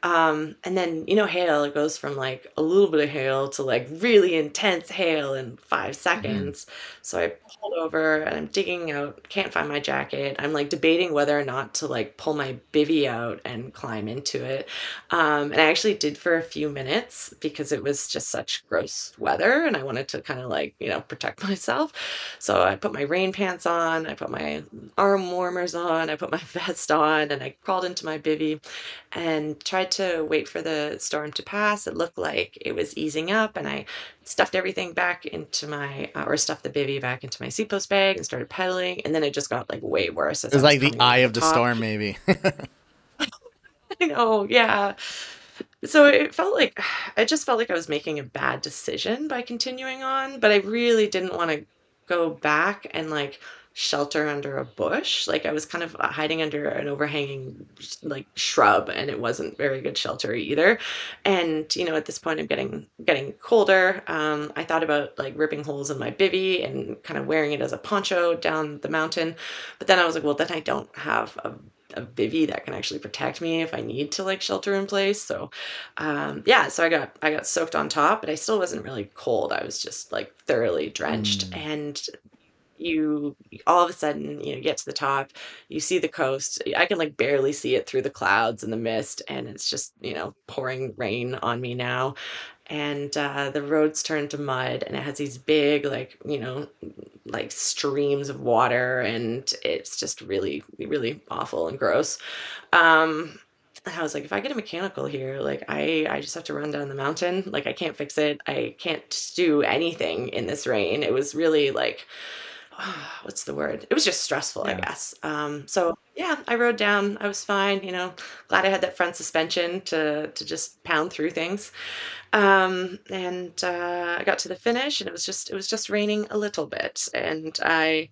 Um, and then, you know, hail, it goes from like a little bit of hail to like really intense hail in five Mhm. seconds. So I pulled over and I'm digging out, can't find my jacket. I'm like debating whether or not to like pull my bivy out and climb into it. Um, and I actually did for a few minutes because it was just such gross weather and I wanted to kind of like, you know, protect myself. So I put my rain pants on, I put my arm warmers on, I put my vest on, and I crawled into my bivy and tried to wait for the storm to pass. It looked like it was easing up, and I stuffed everything back into my, uh, or stuffed the bivy back into my seat post bag and started pedaling. And then it just got like way worse It as was I was like the coming eye over the of the top. storm, maybe. I know, yeah. So it felt like I just felt like I was making a bad decision by continuing on, but I really didn't want to go back and like shelter under a bush. Like I was kind of uh, hiding under an overhanging like shrub and it wasn't very good shelter either. And you know, at this point I'm getting getting colder. Um, I thought about like ripping holes in my bivy and kind of wearing it as a poncho down the mountain. But then I was like, well, then I don't have a a bivy that can actually protect me if I need to like shelter in place. So um, yeah, so I got I got soaked on top, but I still wasn't really cold. I was just like thoroughly drenched. Mm. And you all of a sudden, you know, you get to the top, you see the coast. I can like barely see it through the clouds and the mist, and it's just, you know, pouring rain on me now. And uh, the roads turn to mud, and it has these big, like, you know, like streams of water, and it's just really, really awful and gross. Um, and I was like, if I get a mechanical here, like I, I just have to run down the mountain. Like I can't fix it. I can't do anything in this rain. It was really like, what's the word? It was just stressful, I Yeah. guess. Um, so yeah, I rode down. I was fine. You know, glad I had that front suspension to to just pound through things. Um, and uh, I got to the finish, and it was just it was just raining a little bit, and I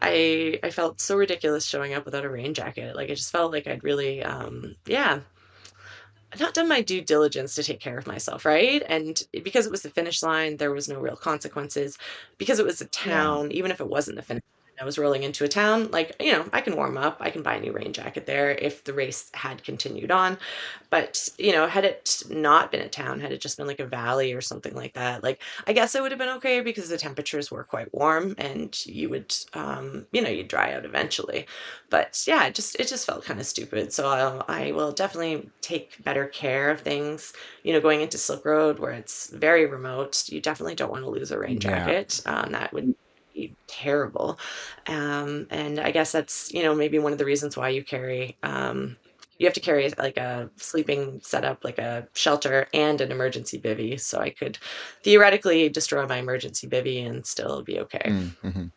I I felt so ridiculous showing up without a rain jacket. Like I just felt like I'd really um, yeah, I'd not done my due diligence to take care of myself, right? And because it was the finish line, there was no real consequences. Because it was a Yeah. town, even if it wasn't the finish line, I was rolling into a town, like, you know, I can warm up, I can buy a new rain jacket there if the race had continued on. But, you know, had it not been a town, had it just been like a valley or something like that, like, I guess it would have been okay because the temperatures were quite warm and you would, um, you know, you'd dry out eventually. But yeah, it just it just felt kind of stupid. So I'll, I will definitely take better care of things. You know, going into Silk Road where it's very remote, you definitely don't want to lose a rain Yeah. jacket. Um, that would be terrible. Um, and I guess that's, you know, maybe one of the reasons why you carry um, you have to carry like a sleeping setup, like a shelter and an emergency bivy. So I could theoretically destroy my emergency bivy and still be okay. Mm-hmm.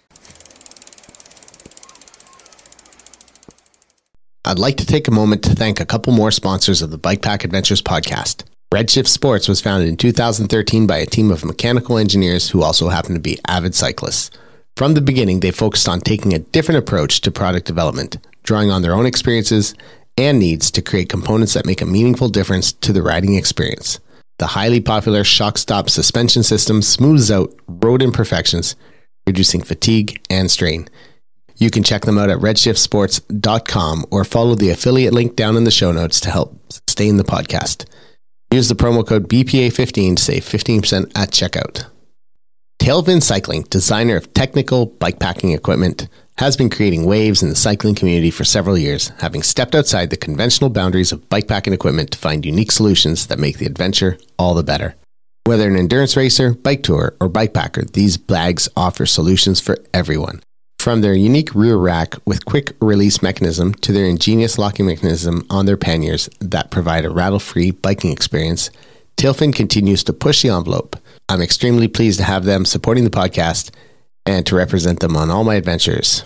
I'd like to take a moment to thank a couple more sponsors of the Bikepack Adventures podcast. Redshift Sports was founded in two thousand thirteen by a team of mechanical engineers who also happen to be avid cyclists. From the beginning, they focused on taking a different approach to product development, drawing on their own experiences and needs to create components that make a meaningful difference to the riding experience. The highly popular shock stop suspension system smooths out road imperfections, reducing fatigue and strain. You can check them out at redshift sports dot com or follow the affiliate link down in the show notes to help sustain the podcast. Use the promo code B P A fifteen to save fifteen percent at checkout. Tailvin Cycling, designer of technical bikepacking equipment, has been creating waves in the cycling community for several years, having stepped outside the conventional boundaries of bikepacking equipment to find unique solutions that make the adventure all the better. Whether an endurance racer, bike tourer, or bikepacker, these bags offer solutions for everyone. From their unique rear rack with quick release mechanism to their ingenious locking mechanism on their panniers that provide a rattle-free biking experience, Tailfin continues to push the envelope. I'm extremely pleased to have them supporting the podcast and to represent them on all my adventures.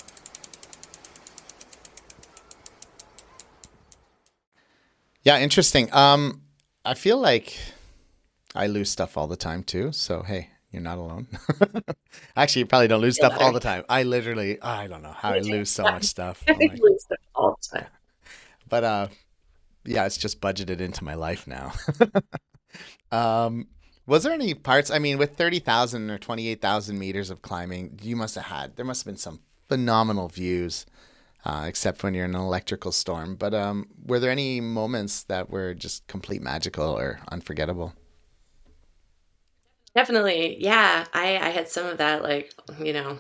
Yeah, interesting. Um, I feel like I lose stuff all the time too. So, hey, you're not alone. Actually, you probably don't lose Feel stuff all better. the time. I literally, I don't know how I lose so much stuff. I I'm like, lose them all the time. but uh, yeah, it's just budgeted into my life now. um, was there any parts? I mean, with thirty thousand or twenty-eight thousand meters of climbing, you must have had, there must have been some phenomenal views. uh, except when you're in an electrical storm. But um, were there any moments that were just complete magical or unforgettable? Definitely. Yeah. I, I had some of that, like, you know,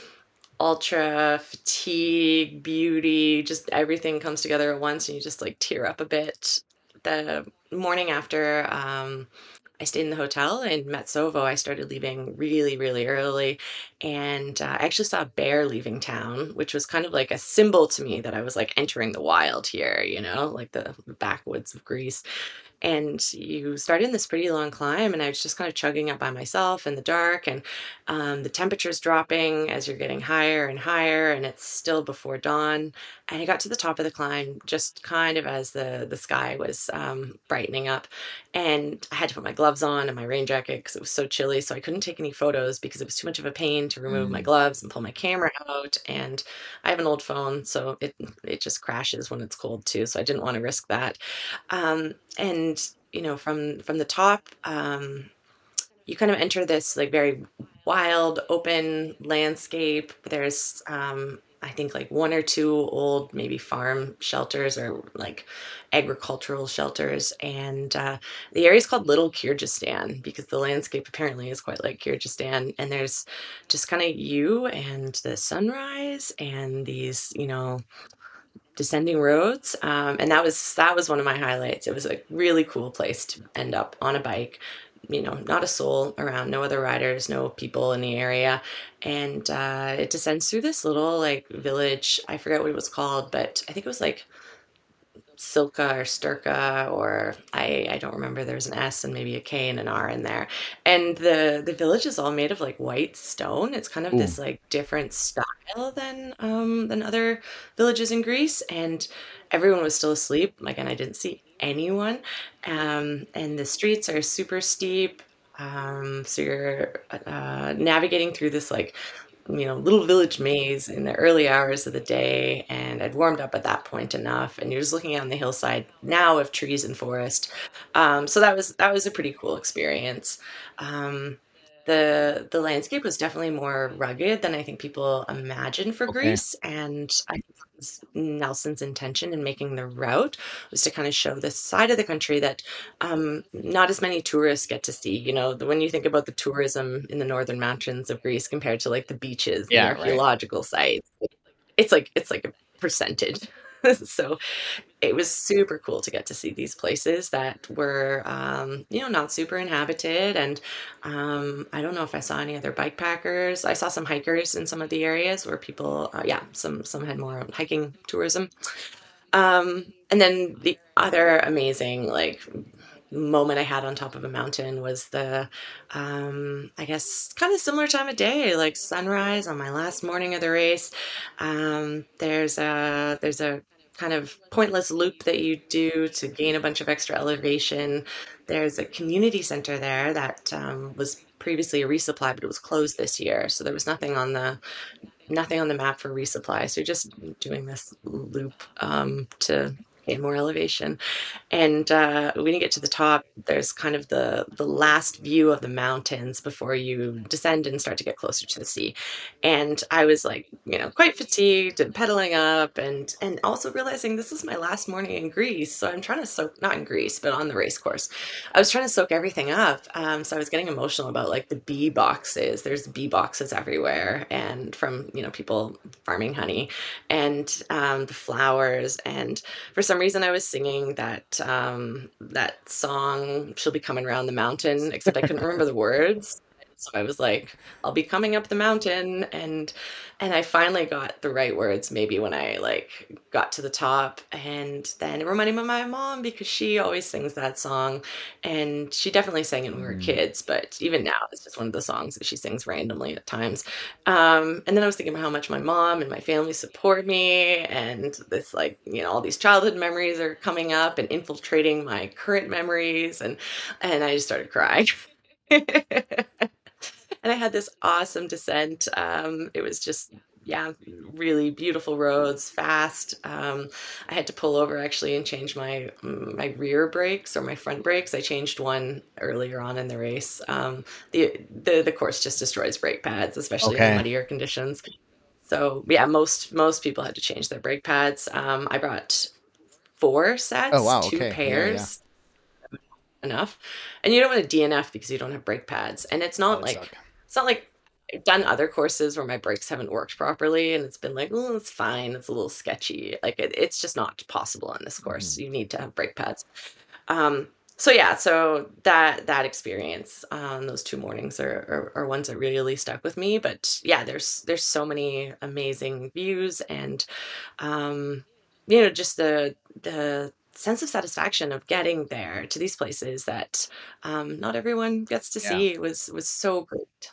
ultra fatigue, beauty, just everything comes together at once and you just like tear up a bit. The morning after um, I stayed in the hotel in Metsovo, I started leaving really, really early. And uh, I actually saw a bear leaving town, which was kind of like a symbol to me that I was like entering the wild here, you know, like the backwoods of Greece. And you start in this pretty long climb, and I was just kind of chugging up by myself in the dark, and um, the temperature's dropping as you're getting higher and higher, and it's still before dawn. And I got to the top of the climb just kind of as the the sky was um, brightening up, and I had to put my gloves on and my rain jacket because it was so chilly. So I couldn't take any photos because it was too much of a pain to remove my Mm. gloves and pull my camera out. And I have an old phone, so it it just crashes when it's cold too. So I didn't want to risk that. Um, and you know, from from the top, um, you kind of enter this like very wild, open landscape. There's, um, I think, like one or two old maybe farm shelters or like agricultural shelters, and uh, the area is called Little Kyrgyzstan because the landscape apparently is quite like Kyrgyzstan. And there's just kind of you and the sunrise and these, you know, descending roads, um, and that was that was one of my highlights. It was a really cool place to end up on a bike. You know, not a soul around, no other riders, no people in the area, and uh, it descends through this little like village. I forget what it was called, but I think it was like Silka or Sturka, or I I don't remember. There's an S and maybe a K and an R in there. And the the village is all made of like white stone. It's kind of Ooh. this like different style than um than other villages in Greece, and everyone was still asleep. Again, I didn't see anyone. Um and the streets are super steep. Um so you're uh navigating through this like, you know, little village maze in the early hours of the day, and I'd warmed up at that point enough, and you're just looking on the hillside now of trees and forest. Um, so that was that was a pretty cool experience. Um, the the landscape was definitely more rugged than I think people imagine for Okay. Greece, and I think that was Nelson's intention in making the route was to kind of show this side of the country that um, not as many tourists get to see. You know, the, when you think about the tourism in the northern mountains of Greece compared to like the beaches and the Yeah, right. archaeological sites, it's like it's like a percentage. So it was super cool to get to see these places that were, um, you know, not super inhabited. And um, I don't know if I saw any other bike packers. I saw some hikers in some of the areas where people, uh, yeah, some some had more hiking tourism. Um, and then the other amazing like moment I had on top of a mountain was the, um, I guess, kind of similar time of day, like sunrise on my last morning of the race. Um, there's a there's a kind of pointless loop that you do to gain a bunch of extra elevation. There's a community center there that um, was previously a resupply, but it was closed this year, so there was nothing on the nothing on the map for resupply. So you're just doing this loop um, to gain more elevation. And uh, when you get to the top, there's kind of the the last view of the mountains before you descend and start to get closer to the sea. And I was like, you know, quite fatigued and pedaling up, and and also realizing this is my last morning in Greece, so I'm trying to soak, not in Greece, but on the race course. I was trying to soak everything up. Um, so I was getting emotional about like the bee boxes. There's bee boxes everywhere, and from you know people farming honey, and um, the flowers, and for some reason I was singing that um, that song "She'll Be Coming Round the Mountain," except I couldn't remember the words. So I was like, "I'll be coming up the mountain," and and I finally got the right words maybe when I like got to the top, and then it reminded me of my mom because she always sings that song, and she definitely sang it when we were Mm. kids, but even now it's just one of the songs that she sings randomly at times. Um, and then I was thinking about how much my mom and my family support me, and this like, you know, all these childhood memories are coming up and infiltrating my current memories, and and I just started crying. And I had this awesome descent. Um, it was just, yeah, really beautiful roads, fast. Um, I had to pull over actually and change my mm, my rear brakes or my front brakes. I changed one earlier on in the race. Um, the the the course just destroys brake pads, especially in Okay. muddier conditions. So yeah, most most people had to change their brake pads. Um, I brought four Oh, sets, wow. two Okay. Yeah, yeah. pairs, enough. And you don't want to D N F because you don't have brake pads. And it's That not would like suck. it's not like I've done other courses where my brakes haven't worked properly and it's been like, oh, it's fine. It's a little sketchy. Like it, it's just not possible on this course. Mhm. You need to have brake pads. Um, so yeah, so that that experience, um, those two mornings are, are are ones that really stuck with me. But yeah, there's there's so many amazing views and um, you know, just the the sense of satisfaction of getting there to these places that um, not everyone gets to Yeah. see was was so great.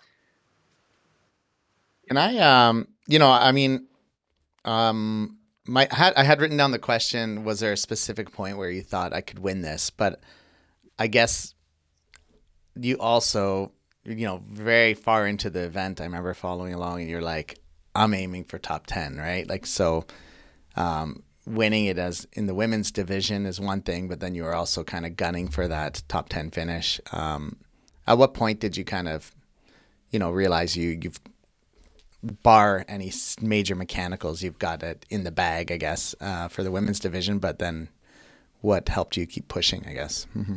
And I, um, you know, I mean, um, my had I had written down the question: was there a specific point where you thought I could win this? But I guess you also, you know, very far into the event, I remember following along, and you're like, I'm aiming for top ten, right? Like, so um, winning it as in the women's division is one thing, but then you were also kind of gunning for that top ten finish. Um, at what point did you kind of, you know, realize you you've bar any major mechanicals, you've got it in the bag, I guess, uh, for the women's division. But then, what helped you keep pushing? I guess. Mm-hmm.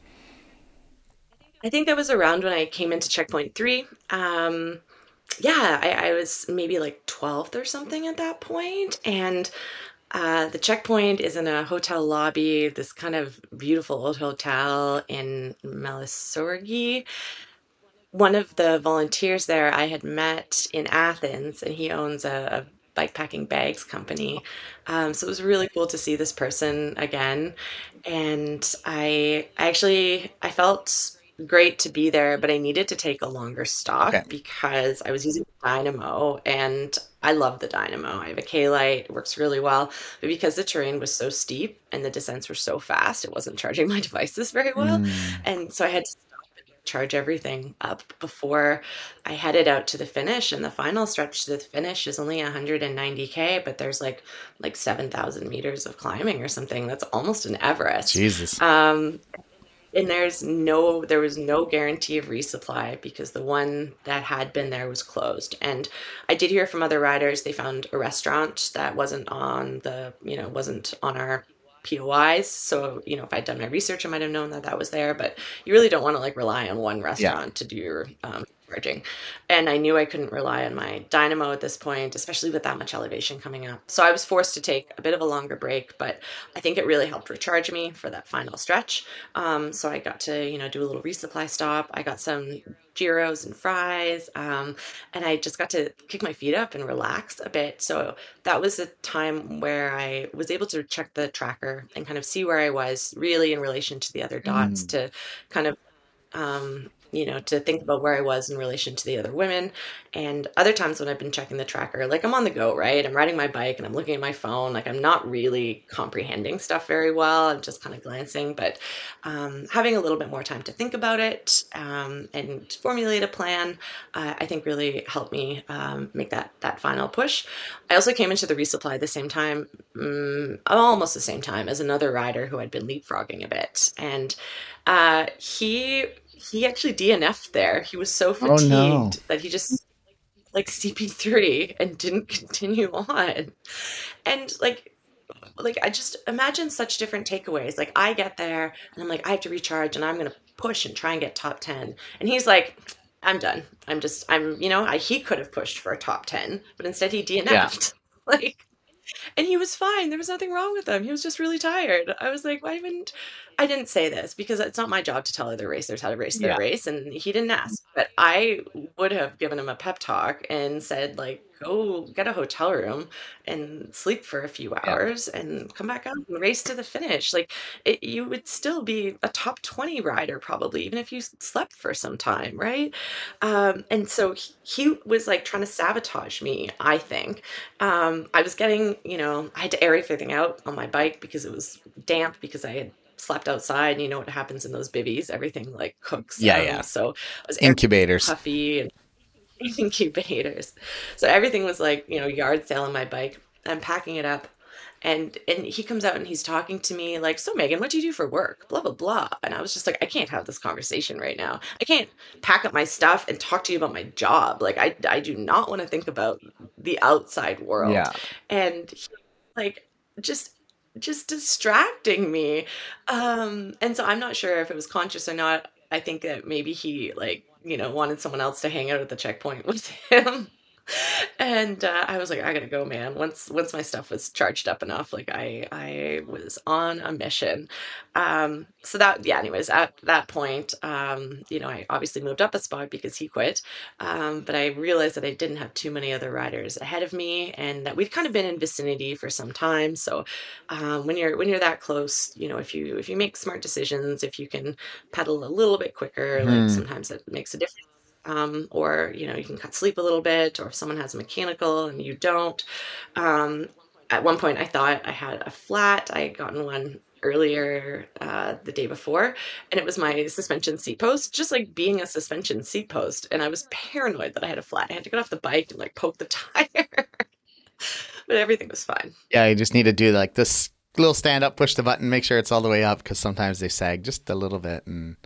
I think that was around when I came into checkpoint three. Um, yeah, I, I was maybe like twelfth or something at that point, and uh, the checkpoint is in a hotel lobby, this kind of beautiful old hotel in Melisorgi. One of the volunteers there I had met in Athens, and he owns a, a bikepacking bags company. Um, so it was really cool to see this person again. And I, I actually I felt great to be there, but I needed to take a longer stop Okay. because I was using Dynamo, and I love the Dynamo. I have a K-Lite, it works really well, but because the terrain was so steep and the descents were so fast, it wasn't charging my devices very well. Mm. And so I had to charge everything up before I headed out to the finish. And the final stretch to the finish is only one hundred ninety K, but there's like like seven thousand meters of climbing or something. That's almost an Everest. Jesus. Um, and there's no, there was no guarantee of resupply because the one that had been there was closed. And I did hear from other riders, they found a restaurant that wasn't on the, you know, wasn't on our P O Is. So, you know, if I'd done my research, I might have known that that was there, but you really don't want to like rely on one Yeah. restaurant to do your um, charging. And I knew I couldn't rely on my Dynamo at this point, especially with that much elevation coming up. So I was forced to take a bit of a longer break, but I think it really helped recharge me for that final stretch. Um, so I got to, you know, do a little resupply stop. I got some gyros and fries, um, and I just got to kick my feet up and relax a bit. So that was a time where I was able to check the tracker and kind of see where I was really in relation to the other dots Mm. to kind of um, you know, to think about where I was in relation to the other women. And other times when I've been checking the tracker, like I'm on the go, right? I'm riding my bike and I'm looking at my phone. Like I'm not really comprehending stuff very well. I'm just kind of glancing, but um, having a little bit more time to think about it um, and formulate a plan, uh, I think really helped me um, make that that final push. I also came into the resupply at the same time, um, almost the same time as another rider who had been leapfrogging a bit, and uh, he he actually D N F'd there. He was so Oh no. fatigued that he just like C P three and didn't continue on. And like like I just imagine such different takeaways. Like I get there and I'm like I have to recharge and I'm going to push and try and get top ten. And he's like I'm done. I'm just I'm you know, I, he could have pushed for a top ten, but instead he Yeah. D N F'd. Like and he was fine. There was nothing wrong with him. He was just really tired. I was like, why wouldn't I didn't say this because it's not my job to tell other racers how to race their Yeah. race, and he didn't ask. But I would have given him a pep talk and said, like, go get a hotel room and sleep for a few Yeah. hours and come back out and race to the finish. Like it, you would still be a top twenty rider probably, even if you slept for some time, right? Um, and so he, he was like trying to sabotage me, I think. Um, I was getting, you know, I had to air everything out on my bike because it was damp because I had slept outside. And you know what happens in those bivvies, everything like cooks. Yeah. Um, Yeah. so I was air Incubators. puffy and incubators. So everything was like, you know, yard sale on my bike. I'm packing it up. And and he comes out and he's talking to me like, "So Megan, what do you do for work? Blah blah blah." And I was just like, "I can't have this conversation right now. I can't pack up my stuff and talk to you about my job. Like I I do not want to think about the outside world." Yeah. And he, like just just distracting me. Um and so I'm not sure if it was conscious or not. I think that maybe he like, you know, wanted someone else to hang out at the checkpoint with him. And, uh, I was like, "I gotta go, man." Once once my stuff was charged up enough, like, I I was on a mission. Um, so that yeah, anyways, at that point, um, you know, I obviously moved up a spot because he quit, um, but I realized that I didn't have too many other riders ahead of me and that we've kind of been in vicinity for some time, so, um, when you're when you're that close, you know, if you if you make smart decisions, if you can pedal a little bit quicker, like, Hmm. sometimes it makes a difference. Um, or you know you can cut sleep a little bit, or if someone has a mechanical and you don't. Um, at one point, I thought I had a flat. I had gotten one earlier uh, the day before, and it was my suspension seat post, just like being a suspension seat post. And I was paranoid that I had a flat. I had to get off the bike and like poke the tire, but everything was fine. Yeah, you just need to do like this little stand up, push the button, make sure it's all the way up because sometimes they sag just a little bit, and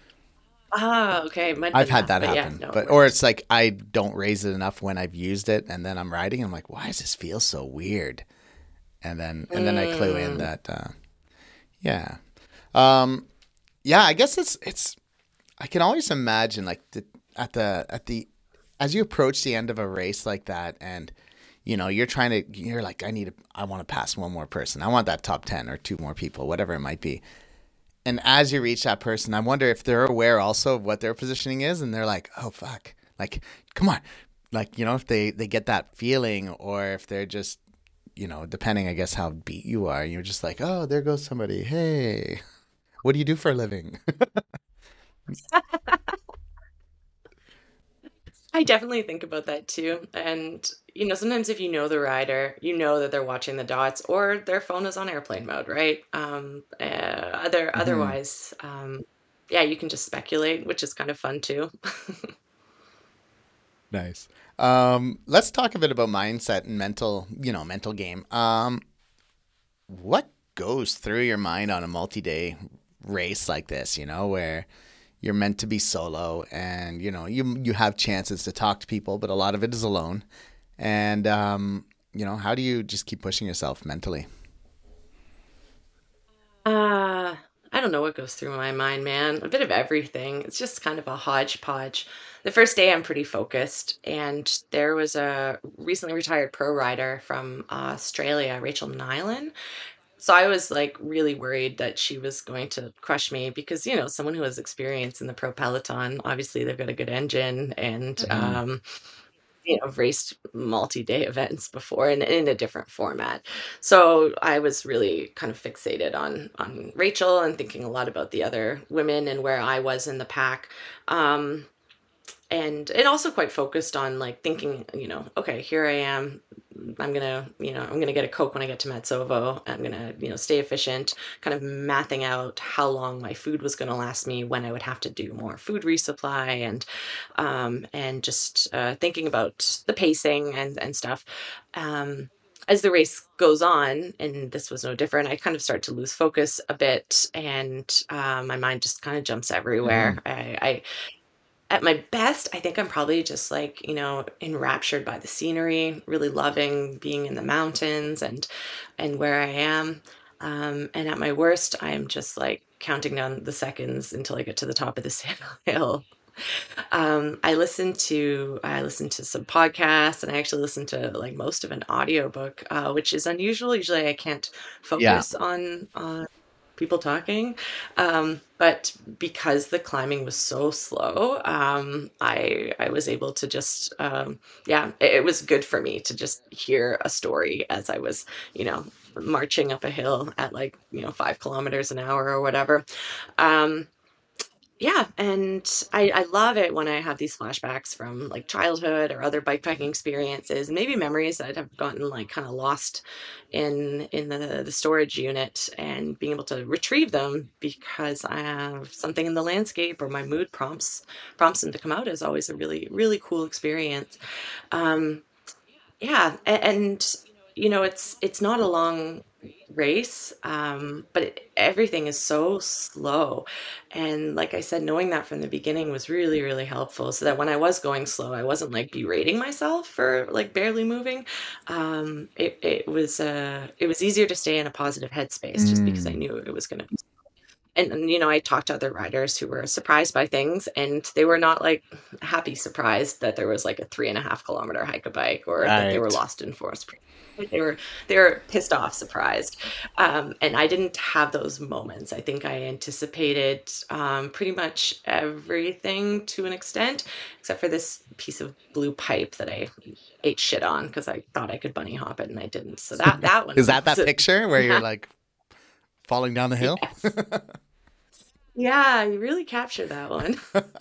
Ah, okay, might have I've been had that, that but yeah, happen. no, it But or worked. it's like I don't raise it enough when I've used it, and then I'm riding. I'm like, why does this feel so weird? And then and then I clue in Mm. that uh, yeah, um, yeah. I guess it's it's. I can always imagine like the, at the at the as you approach the end of a race like that, and you know you're trying to you're like I need to I want to pass one more person. I want that top ten or two more people, whatever it might be. And as you reach that person, I wonder if they're aware also of what their positioning is, and they're like, "Oh fuck!" Like, come on, like you know, if they they get that feeling, or if they're just you know, depending, I guess, how beat you are, you're just like, "Oh, there goes somebody. Hey, what do you do for a living?" I definitely think about that too. And, you know, sometimes if you know the rider, you know that they're watching the dots or their phone is on airplane mode, right? Um, uh, other Hmm. otherwise, um, yeah, you can just speculate, which is kind of fun too. Nice. Um, let's talk a bit about mindset and mental, you know, mental game. Um, what goes through your mind on a multi-day race like this? You know, where you're meant to be solo, and you know you you have chances to talk to people, but a lot of it is alone. And um, you know, how do you just keep pushing yourself mentally? Uh, I don't know what goes through my mind, man. A bit of everything. It's just kind of a hodgepodge. The first day, I'm pretty focused, and there was a recently retired pro rider from Australia, Rachel Nyland. So I was like really worried that she was going to crush me because, you know, someone who has experience in the pro peloton, obviously they've got a good engine and, Hmm. um, you know, raced multi-day events before in, in a different format. So I was really kind of fixated on on Rachel and thinking a lot about the other women and where I was in the pack. Um, and and also quite focused on like thinking, you know, okay, here I am. I'm gonna, you know, I'm gonna get a Coke when I get to Metsovo. I'm gonna, you know, stay efficient, kind of mathing out how long my food was gonna last me, when I would have to do more food resupply, and um, and just uh, thinking about the pacing and and stuff. Um, as the race goes on, and this was no different, I kind of start to lose focus a bit, and uh, my mind just kind of jumps everywhere. Hmm. I, I at my best, I think I'm probably just like, you know, enraptured by the scenery, really loving being in the mountains and and where I am. Um, and at my worst, I am just like counting down the seconds until I get to the top of this hill. Um, I listen to I listen to some podcasts, and I actually listen to like most of an audiobook, uh, which is unusual. Usually I can't Yeah. focus on on people talking. Um, but because the climbing was so slow, um, I I was able to just um, yeah, it, it was good for me to just hear a story as I was, you know, marching up a hill at like, you know, five kilometers an hour or whatever. Um, yeah, and I I love it when I have these flashbacks from, like, childhood or other bikepacking experiences, maybe memories that have gotten, like, kinda lost in in the the storage unit, and being able to retrieve them because I have something in the landscape or my mood prompts prompts them to come out is always a really, really cool experience. Um, yeah, a and you know, it's it's not a long race, um, but it, everything is so slow. And like I said, knowing that from the beginning was really, really helpful. So that when I was going slow, I wasn't like berating myself for like barely moving. Um, it it was uh, it was easier to stay in a positive headspace just because I Mm, knew it was going to be. And, and you know, I talked to other riders who were surprised by things, and they were not like happy surprised that there was like a three and a half kilometer hike a bike or that they were right. lost in forest. They were they were pissed off, surprised, um, and I didn't have those moments. I think I anticipated um, pretty much everything to an extent, except for this piece of blue pipe that I ate shit on because I thought I could bunny hop it and I didn't. So that that Is one that was that a picture where you're like falling down the hill? yes. Yeah, you really captured that one.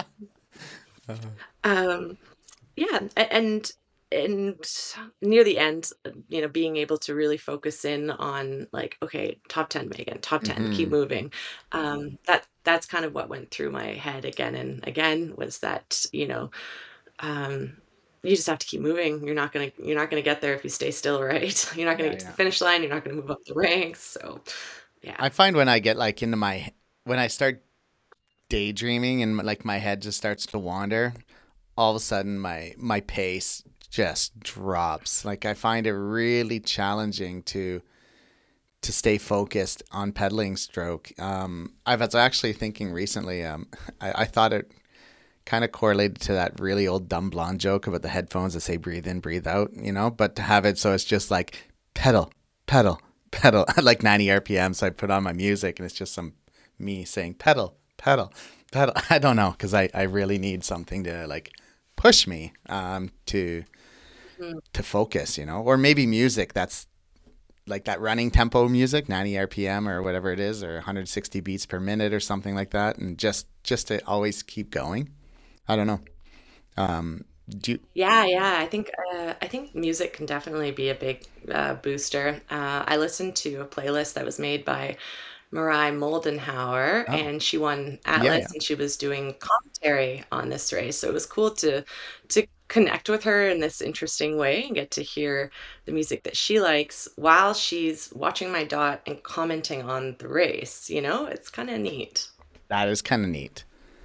Um, yeah, a- and and near the end, uh, you know, being able to really focus in on like, okay, top ten, Megan, top ten, keep Hmm. moving. Um, that that's kind of what went through my head again and again was that, you know, um, you just have to keep moving. You're not gonna you're not gonna get there if you stay still, right? You're not gonna Yeah, get to the yeah. finish line. You're not gonna move up the ranks. So yeah. I find when I get like into my when I start daydreaming and like my head just starts to wander, all of a sudden my my pace just drops. Like I find it really challenging to to stay focused on pedaling stroke. Um, I was actually thinking recently. Um, I, I thought it kind of correlated to that really old dumb blonde joke about the headphones that say "breathe in, breathe out," you know. But to have it so it's just like pedal, pedal, pedal at like ninety R P M. So I put on my music and it's just some me saying pedal, pedal, pedal. I don't know because I I really need something to like push me um to Mm. to focus, you know, or maybe music that's like that running tempo music, ninety R P M or whatever it is, or one hundred sixty beats per minute or something like that, and just just to always keep going. I don't know. Um, do you, Yeah, yeah. I think uh, I think music can definitely be a big uh, booster. Uh, I listened to a playlist that was made by Mariah Moldenhauer, oh, and she won yeah, Atlas, yeah. and she was doing commentary on this race. So it was cool to to connect with her in this interesting way and get to hear the music that she likes while she's watching my dot and commenting on the race. You know, it's kind of neat. That is kind of neat.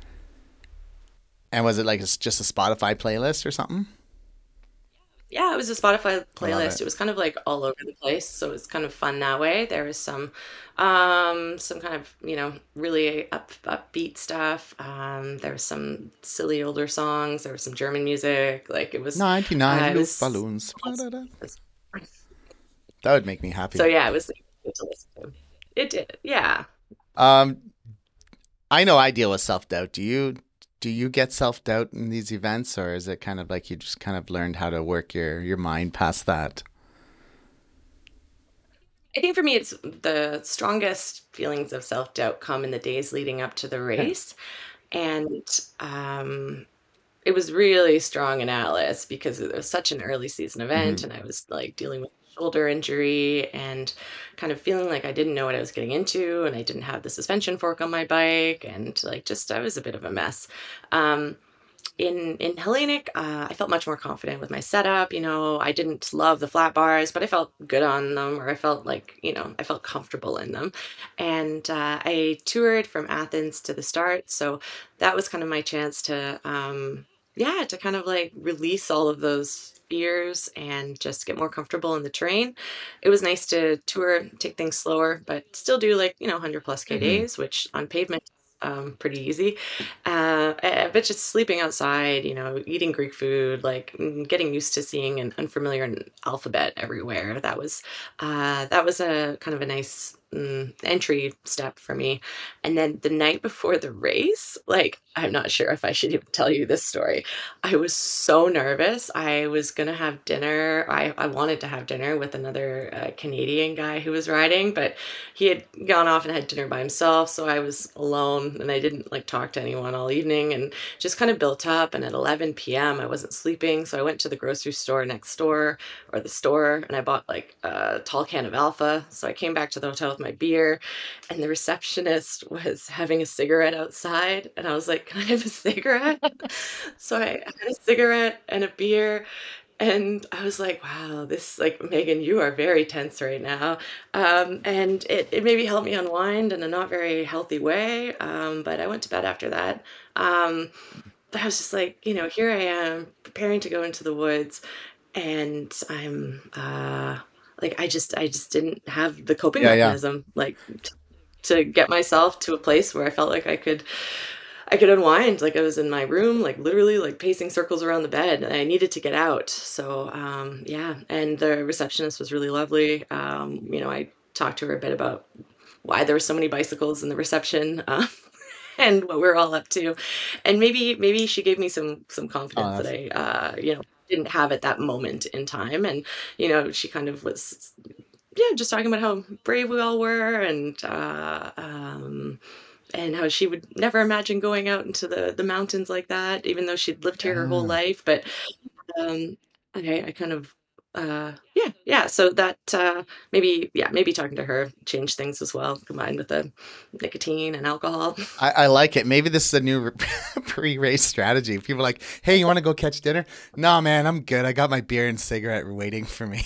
And was it like it's just a Spotify playlist or something? Yeah, it was a Spotify I love playlist. it. It was kind of like all over the place, so it was kind of fun that way. There was some, um, some kind of, you know, really up upbeat stuff. Um, there was some silly older songs. There was some German music. Like it was, ninety-nine uh, it was, Luftballons. it was- That would make me so happy. yeah, it was good to listen to. It did, yeah. Um, I know I deal with self doubt. Do you? Do you get self doubt in these events, or is it kind of like you just kind of learned how to work your your mind past that? I think for me, it's the strongest feelings of self doubt come in the days leading up to the Okay. race, and um, it was really strong in Atlas because it was such an early season event Hmm. and I was like dealing with shoulder injury and kind of feeling like I didn't know what I was getting into and I didn't have the suspension fork on my bike and like just I was a bit of a mess. Um, in in Hellenic, uh, I felt much more confident with my setup. You know, I didn't love the flat bars, but I felt good on them, or I felt like you know I felt comfortable in them. And uh, I toured from Athens to the start, so that was kind of my chance to, um, yeah, to kind of like release all of those fears and just get more comfortable in the terrain. It was nice to tour, take things slower, but still do like you know one hundred plus k Hmm. days, which on pavement. Um, pretty easy. Uh, eh, but just sleeping outside, you know, eating Greek food, like mm, getting used to seeing an unfamiliar n- alphabet everywhere. That was uh, that was a kind of a nice mm, entry step for me. And then the night before the race, like I'm not sure if I should even tell you this story. I was so nervous. I was gonna have dinner. I, I wanted to have dinner with another uh, Canadian guy who was riding, but he had gone off and had dinner by himself, so I was alone and I didn't like talk to anyone all evening and just kind of built up. And at eleven p m, I wasn't sleeping, so I went to the grocery store next door or the store and I bought like a tall can of Alpha. So I came back to the hotel with my beer, and the receptionist was having a cigarette outside, and I was like, "Can I have a cigarette?" So I had a cigarette and a beer, And I was like, wow, this, like, Megan, you are very tense right now. Um, and it, it maybe helped me unwind in a not very healthy way. Um, but I went to bed after that. Um, but I was just like, you know, here I am preparing to go into the woods, and I'm uh, like, I just, I just didn't have the coping Yeah, yeah. mechanism, like, t- to get myself to a place where I felt like I could I could unwind. Like, I was in my room, like literally like pacing circles around the bed, and I needed to get out. So um yeah, and the receptionist was really lovely. Um, you know, I talked to her a bit about why there were so many bicycles in the reception, uh, and what we're all up to. And maybe maybe she gave me some some Oh, confidence that that's I uh, you know, didn't have at that moment in time. And you know, she kind of was, yeah, just talking about how brave we all were, and uh, um, and how she would never imagine going out into the the mountains like that, even though she'd lived here her whole yeah. life. But um, I, I kind of, uh, yeah, yeah. So that uh, maybe, yeah, maybe talking to her changed things as well, combined with the nicotine and alcohol. I, I like it. Maybe this is a new pre-race strategy. People are like, hey, you want to go catch dinner? No, man, I'm good. I got my beer and cigarette waiting for me.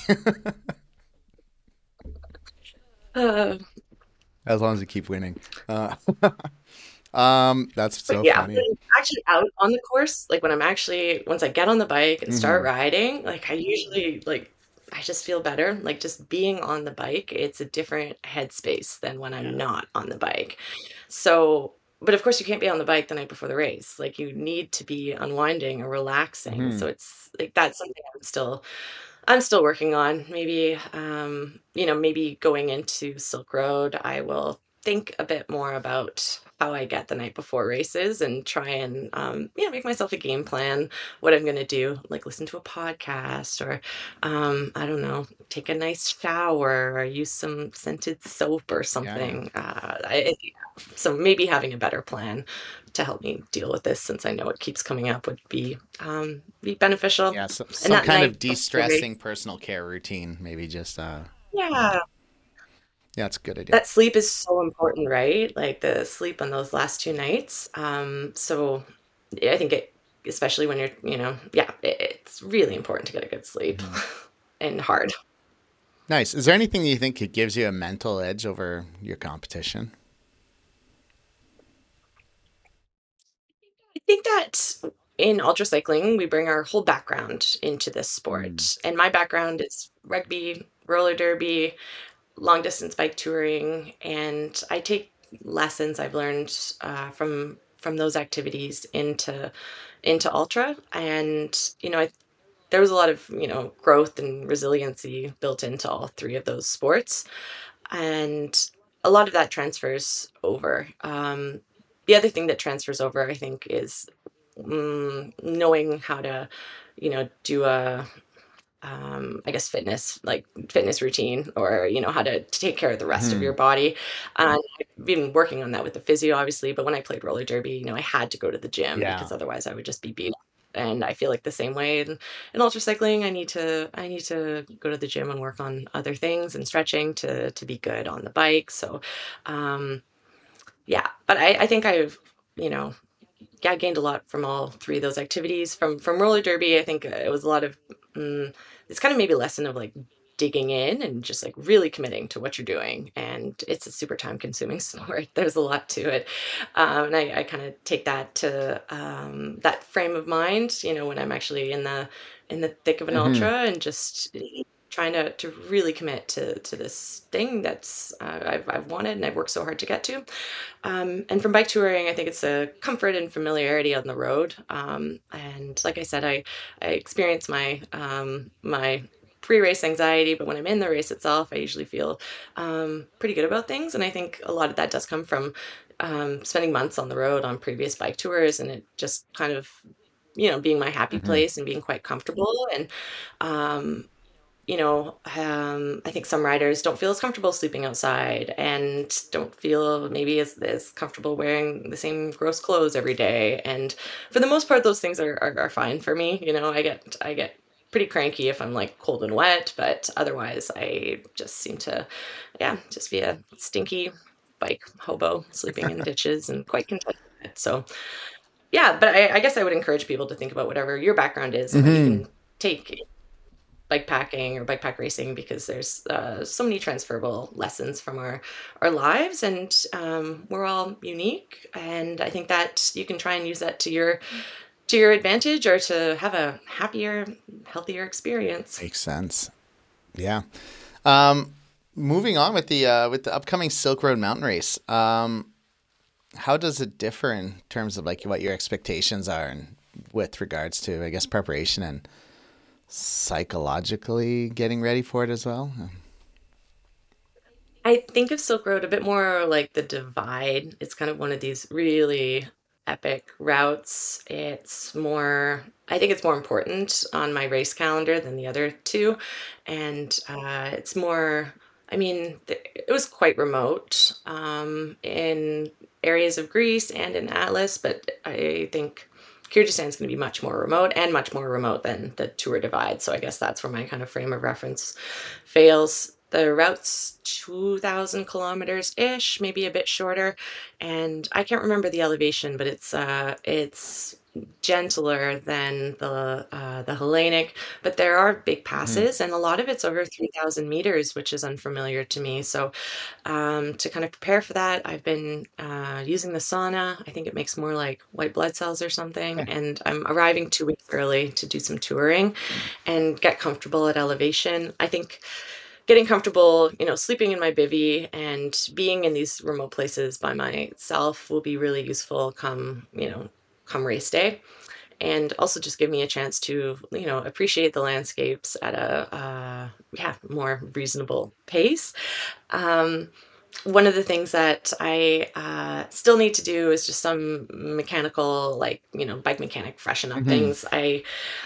Uh, As long as you keep winning. Uh, um, that's but so yeah, when funny. I'm actually out on the course, like when I'm actually, once I get on the bike and start Hmm. riding, like I usually like, I just feel better. Like just being on the bike, it's a different headspace than when I'm Yeah. not on the bike. So, but of course you can't be on the bike the night before the race. Like you need to be unwinding or relaxing. Hmm. So it's like that's something I'm still I'm still working on. Maybe um, you know, maybe going into Silk Road, I will think a bit more about how I get the night before races and try and um, you know, make myself a game plan, what I'm gonna do, like listen to a podcast or um, I don't know, take a nice shower or use some scented soap or Yeah, yeah. something. Uh, I, so maybe having a better plan to help me deal with this, since I know it keeps coming up, would be um, be beneficial. Yeah, so, And some that kind night of before the race, de-stressing personal care routine. Maybe just, uh, yeah, yeah, it's a good idea. that sleep is so important, right? Like the sleep on those last two nights. Um, so yeah, I think it, especially when you're, you know, yeah, it, it's really important to get a good sleep Hmm. and hard. Nice. Is there anything that you think it gives you a mental edge over your competition? I think that in ultra cycling, we bring our whole background into this Mm. sport. And my background is rugby, roller derby, long distance bike touring, and I take lessons I've learned uh, from from those activities into into ultra. And you know, I, there was a lot of, you know, growth and resiliency built into all three of those sports, and a lot of that transfers over. Um, the other thing that transfers over, I think, is mm, knowing how to, you know, do a um, I guess fitness, like fitness routine, or you know how to, to take care of the rest of your Hmm. body. And I've been working on that with the physio, obviously. But when I played roller derby, you know, I had to go to the gym Yeah. because otherwise I would just be beat up. And I feel like the same way in, in ultra cycling, I need to I need to go to the gym and work on other things and stretching to to be good on the bike. So, um, yeah. But I, I think I've, you know, yeah, I gained a lot from all three of those activities. From from roller derby, I think it was a lot of mm, it's kind of maybe a lesson of like digging in and just like really committing to what you're doing. And it's a super time consuming sport. There's a lot to it, um, and I, I kind of take that to um, that frame of mind. You know, when I'm actually in the in the thick of an Hmm. ultra and just trying to to really commit to to this thing that's uh, I've I've wanted and I've worked so hard to get to. Um, and from bike touring, I think it's a comfort and familiarity on the road. Um, and like I said, I, I experience my um, my pre-race anxiety, but when I'm in the race itself, I usually feel um, pretty good about things. And I think a lot of that does come from um, spending months on the road on previous bike tours, and it just kind of, you know, being my happy Hmm. place and being quite comfortable. And um, you know, um, I think some riders don't feel as comfortable sleeping outside and don't feel maybe as, as comfortable wearing the same gross clothes every day. And for the most part, those things are, are, are fine for me. You know, I get, I get pretty cranky if I'm like cold and wet, but otherwise I just seem to, yeah, just be a stinky bike hobo sleeping in ditches and quite content with it. So yeah, but I, I guess I would encourage people to think about whatever your background is and what you Hmm. can take. bike packing or bike pack racing because there's uh, so many transferable lessons from our our lives, and um, we're all unique. And I think that you can try and use that to your to your advantage or to have a happier, healthier experience. Makes sense. Yeah. Um, moving on with the uh, with the upcoming Silk Road Mountain Race. Um, how does it differ in terms of like what your expectations are and with regards to, I guess, preparation and psychologically getting ready for it as well? I think of Silk Road a bit more like the Divide. It's kind of one of these really epic routes. It's more, I think it's more important on my race calendar than the other two. And uh, it's more, I mean, th- it was quite remote um, in areas of Greece and in Atlas, but I think Kyrgyzstan is going to be much more remote and much more remote than the Tour Divide. So I guess that's where my kind of frame of reference fails. The route's two thousand kilometers ish, maybe a bit shorter, and I can't remember the elevation, but it's uh, it's gentler than the uh, the Hellenic. But there are big Mm. passes, and a lot of it's over three thousand meters, which is unfamiliar to me. So um, to kind of prepare for that, I've been uh, using the sauna. I think it makes more like white blood cells or something, Okay. and I'm arriving two weeks early to do some touring and get comfortable at elevation. I think getting comfortable, you know, sleeping in my bivvy and being in these remote places by myself will be really useful come, you know, come race day. And also just give me a chance to, you know, appreciate the landscapes at a, uh, yeah, more reasonable pace. Um, One of the things that I uh, still need to do is just some mechanical, like, you know, bike mechanic freshen up Hmm. things. I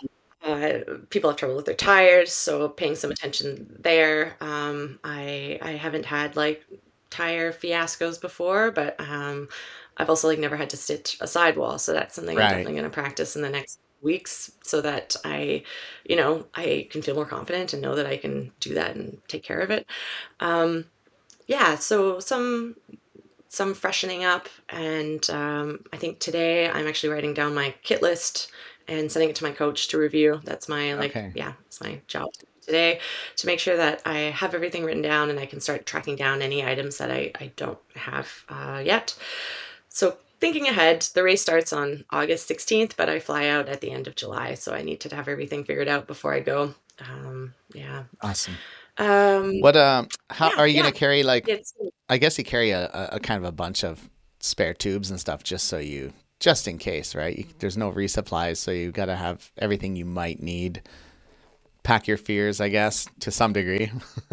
uh, People have trouble with their tires, so paying some attention there. Um, I I haven't had like tire fiascos before, but um, I've also like never had to stitch a sidewall, so that's something I'm Right. definitely going to practice in the next weeks so that I, you know, I can feel more confident and know that I can do that and take care of it. Um, yeah, so some some freshening up, and um, I think today I'm actually writing down my kit list and sending it to my coach to review. That's my like, Okay. yeah, it's my job today to make sure that I have everything written down and I can start tracking down any items that I, I don't have uh, yet. So thinking ahead, the race starts on August sixteenth, but I fly out at the end of July, so I need to have everything figured out before I go. Um, yeah. Awesome. Um, What um how yeah, are you yeah. gonna carry like It's I guess you carry a, a, a kind of a bunch of spare tubes and stuff just so you just in case, right? You, there's no resupplies, so you got to have everything you might need. Pack your fears, I guess, to some degree.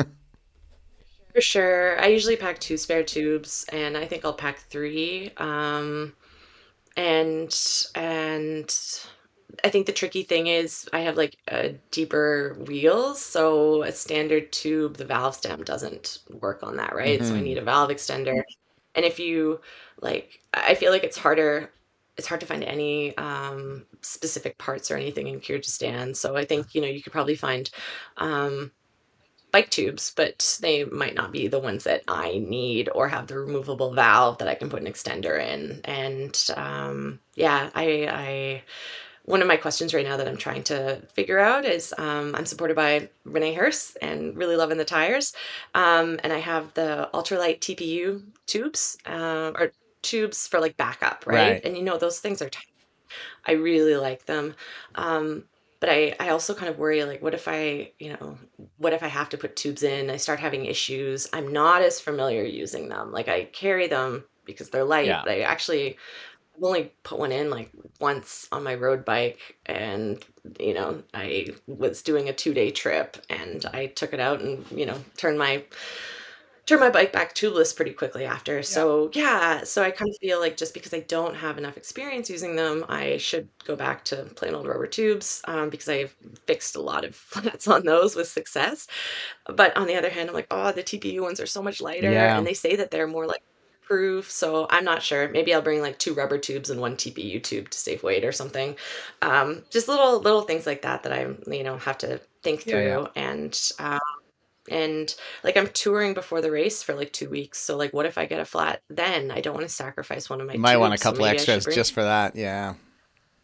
For sure. I usually pack two spare tubes, and I think I'll pack three. Um, and and I think the tricky thing is I have like a deeper wheels, so a standard tube, the valve stem doesn't work on that, right? So I Hmm. need a valve extender. And if you like, I feel like it's harder. It's hard to find any um, specific parts or anything in Kyrgyzstan. So I think, you know, you could probably find um, bike tubes, but they might not be the ones that I need or have the removable valve that I can put an extender in. And um, yeah, I, I one of my questions right now that I'm trying to figure out is um, I'm supported by Renee Hurst and really loving the tires, um, and I have the ultralight T P U tubes uh, or tubes for like backup, right? Right. And you know those things are I really like them. Um, but I, I also kind of worry like, what if I, you know, what if I have to put tubes in? I start having issues. I'm not as familiar using them. Like I carry them because they're light, Yeah. but I actually I've only put one in like once on my road bike. And, you know, I was doing a two day trip and I took it out and, you know, turned my turned my bike back tubeless pretty quickly after. Yeah. So yeah, so I kind of feel like just because I don't have enough experience using them, I should go back to plain old rubber tubes um, because I've fixed a lot of flats on those with success. But on the other hand, I'm like, oh, the T P U ones are so much lighter, and Yeah. they say that they're more like proof. So I'm not sure. Maybe I'll bring like two rubber tubes and one T P U tube to save weight or something. Um, just little little things like that that I you know have to think Yeah. Yeah. through and. Um, and like I'm touring before the race for like two weeks. So like what if I get a flat then? I don't want to sacrifice one of my You might want a tubes. So couple maybe I should extras bring just for that. Yeah.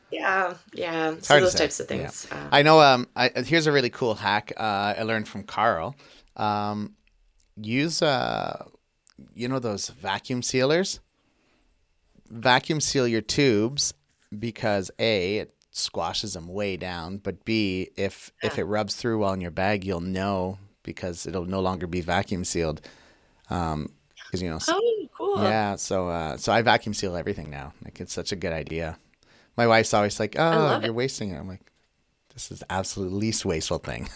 Yeah, yeah. It's So hard to those say. types of Yeah. things. Uh, I know um I here's a really cool hack uh I learned from Carl. Um use uh you know those vacuum sealers? Vacuum seal your tubes because A, it squashes them way down, but B, if if yeah. it rubs through well in your bag, you'll know because it'll no longer be vacuum sealed. Um, because you know, s- Oh, cool. yeah. So uh, so I vacuum seal everything now. Like it's such a good idea. My wife's always like, I "Oh, love you're it. wasting it." I'm like, "This is the absolute least wasteful thing."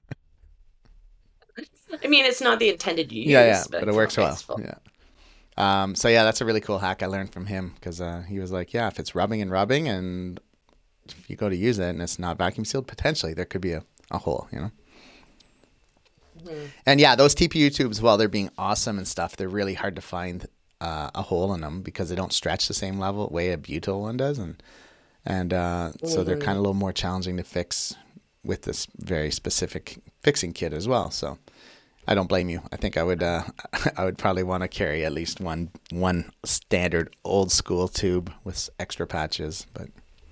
I mean, it's not the intended Yeah, yeah, use, but but it it's works not well. wasteful. Yeah. Um, so yeah, that's a really cool hack I learned from him because uh, he was like, "Yeah, if it's rubbing and rubbing, and if you go to use it and it's not vacuum sealed, potentially there could be a, a hole, you know." Mhm. And yeah, those T P U tubes, while they're being awesome and stuff, they're really hard to find uh, a hole in them because they don't stretch the same level way a butyl one does, and and uh, so they're kind Mhm. of a little more challenging to fix with this very specific fixing kit as well. So I don't blame you. I think I would uh, I would probably want to carry at least one one standard old school tube with extra patches, but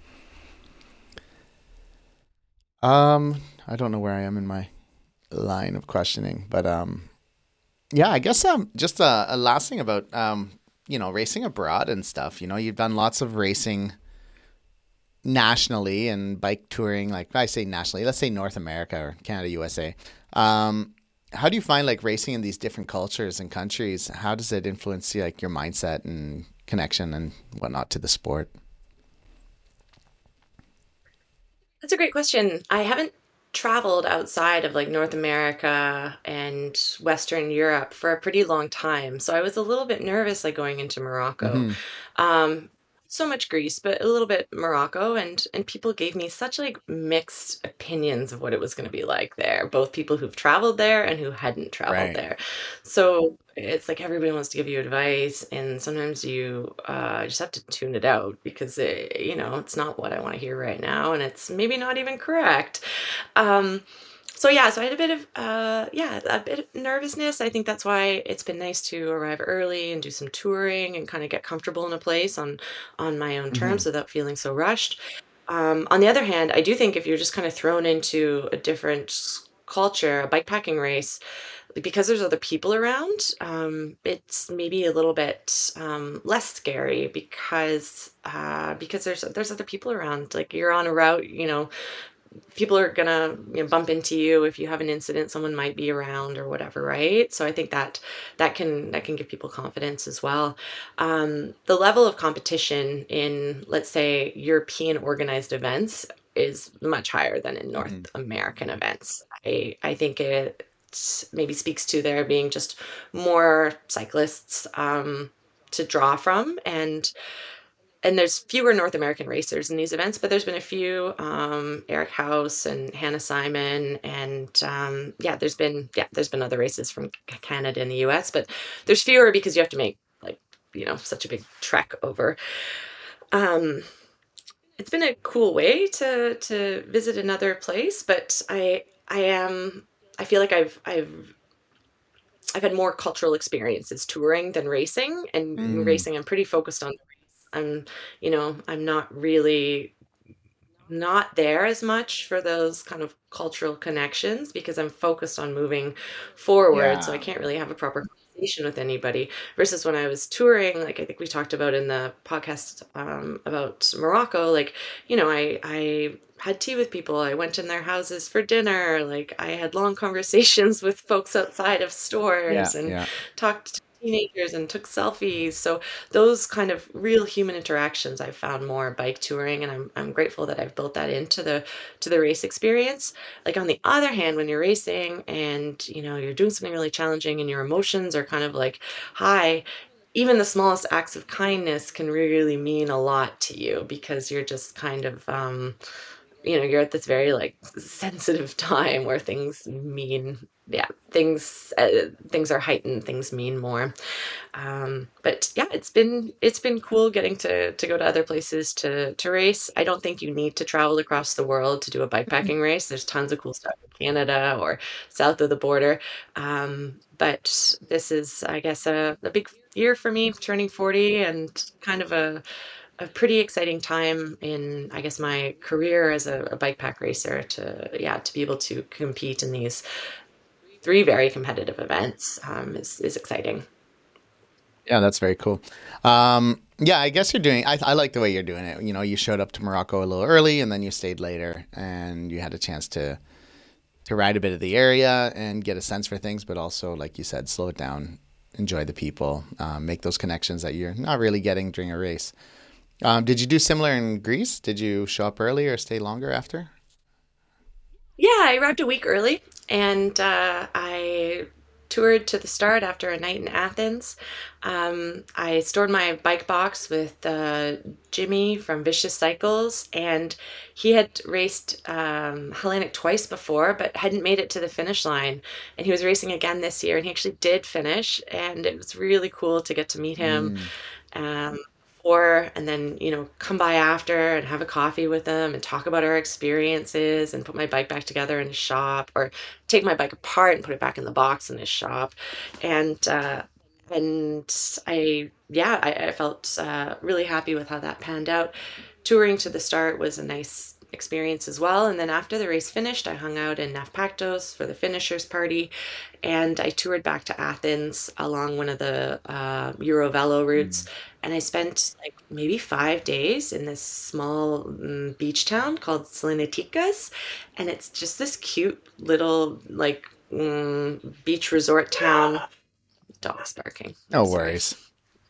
um, I don't know where I am in my line of questioning, but um, yeah, I guess um, just a, a last thing about um, you know, racing abroad and stuff. You know, you've done lots of racing nationally and bike touring. Like I say nationally, let's say North America or Canada, U S A. Um, how do you find like racing in these different cultures and countries? How does it influence like your mindset and connection and whatnot to the sport? That's a great question. I haven't traveled outside of like North America and Western Europe for a pretty long time. So I was a little bit nervous like going into Morocco. Mm-hmm. Um, so much Greece, but a little bit Morocco, and and people gave me such like mixed opinions of what it was going to be like there, both people who've traveled there and who hadn't traveled Right. there. So it's like everybody wants to give you advice, and sometimes you uh, just have to tune it out because it, you know it's not what I want to hear right now, and it's maybe not even correct. Um, so yeah, so I had a bit of uh, yeah, a bit of nervousness. I think that's why it's been nice to arrive early and do some touring and kind of get comfortable in a place on on my own Mm-hmm. terms without feeling so rushed. Um, on the other hand, I do think if you're just kind of thrown into a different s- culture, a bikepacking race, because there's other people around, um, it's maybe a little bit um, less scary because uh, because there's there's other people around. Like you're on a route, you know, people are gonna, you know, bump into you. If you have an incident, someone might be around or whatever, right? So I think that that can that can give people confidence as well. Um, the level of competition in, let's say, European organized events is much higher than in North Mm-hmm. American events. I I think it maybe speaks to there being just more cyclists um, to draw from, and and there's fewer North American racers in these events, but there's been a few, um, Eric House and Hannah Simon, and um, yeah, there's been yeah, there's been other races from Canada and the U S, but there's fewer because you have to make like you know such a big trek over. Um, it's been a cool way to to visit another place, but I I am I feel like I've I've I've had more cultural experiences touring than racing, and in Mm. racing I'm pretty focused on the race. I'm you know I'm not really not there as much for those kind of cultural connections because I'm focused on moving forward. So I Yeah. can't really have a proper conversation with anybody. Versus when I was touring, like I think we talked about in the podcast um, about Morocco, like, you know, I, I had tea with people. I went in their houses for dinner. Like I had long conversations with folks outside of Yeah. stores and Yeah. talked to teenagers and took selfies. So those kind of real human interactions I've found more bike touring, and I'm I'm grateful that I've built that into the to the race experience. Like on the other hand, when you're racing and you know you're doing something really challenging and your emotions are kind of like high, even the smallest acts of kindness can really mean a lot to you because you're just kind of um you know you're at this very like sensitive time where things mean yeah things uh, things are heightened, things mean more. Um, but yeah, it's been it's been cool getting to to go to other places to to race. I don't think you need to travel across the world to do a bikepacking race. There's tons of cool stuff in Canada or south of the border. Um, but this is, I guess, a, a big year for me, turning forty, and kind of a a pretty exciting time in, I guess, my career as a, a bike pack racer to, yeah, to be able to compete in these three very competitive events um, is, is exciting. Yeah, that's very cool. Um, yeah, I guess you're doing. I, I like the way you're doing it. You know, you showed up to Morocco a little early, and then you stayed later, and you had a chance to to ride a bit of the area and get a sense for things, but also, like you said, slow it down, enjoy the people, um, make those connections that you're not really getting during a race. Um, did you do similar in Greece? Did you show up early or stay longer after? Yeah, I arrived a week early and uh, I toured to the start after a night in Athens. Um, I stored my bike box with uh, Jimmy from Vicious Cycles, and he had raced um, Hellenic twice before, but hadn't made it to the finish line. And he was racing again this year, and he actually did finish, and it was really cool to get to meet him. Mm. Um, or and then you know come by after and have a coffee with them and talk about our experiences and put my bike back together in his shop, or take my bike apart and put it back in the box in his shop. And uh and I yeah I, I felt uh, really happy with how that panned out. Touring to the start was a nice experience as well, and then after the race finished, I hung out in Nafpaktos for the finishers party, and I toured back to Athens along one of the uh, Eurovelo routes. Mm. And I spent like maybe five days in this small mm, beach town called Saliniticas. And it's just this cute little, like, mm, beach resort town. Dog's barking. No I'm sorry. worries.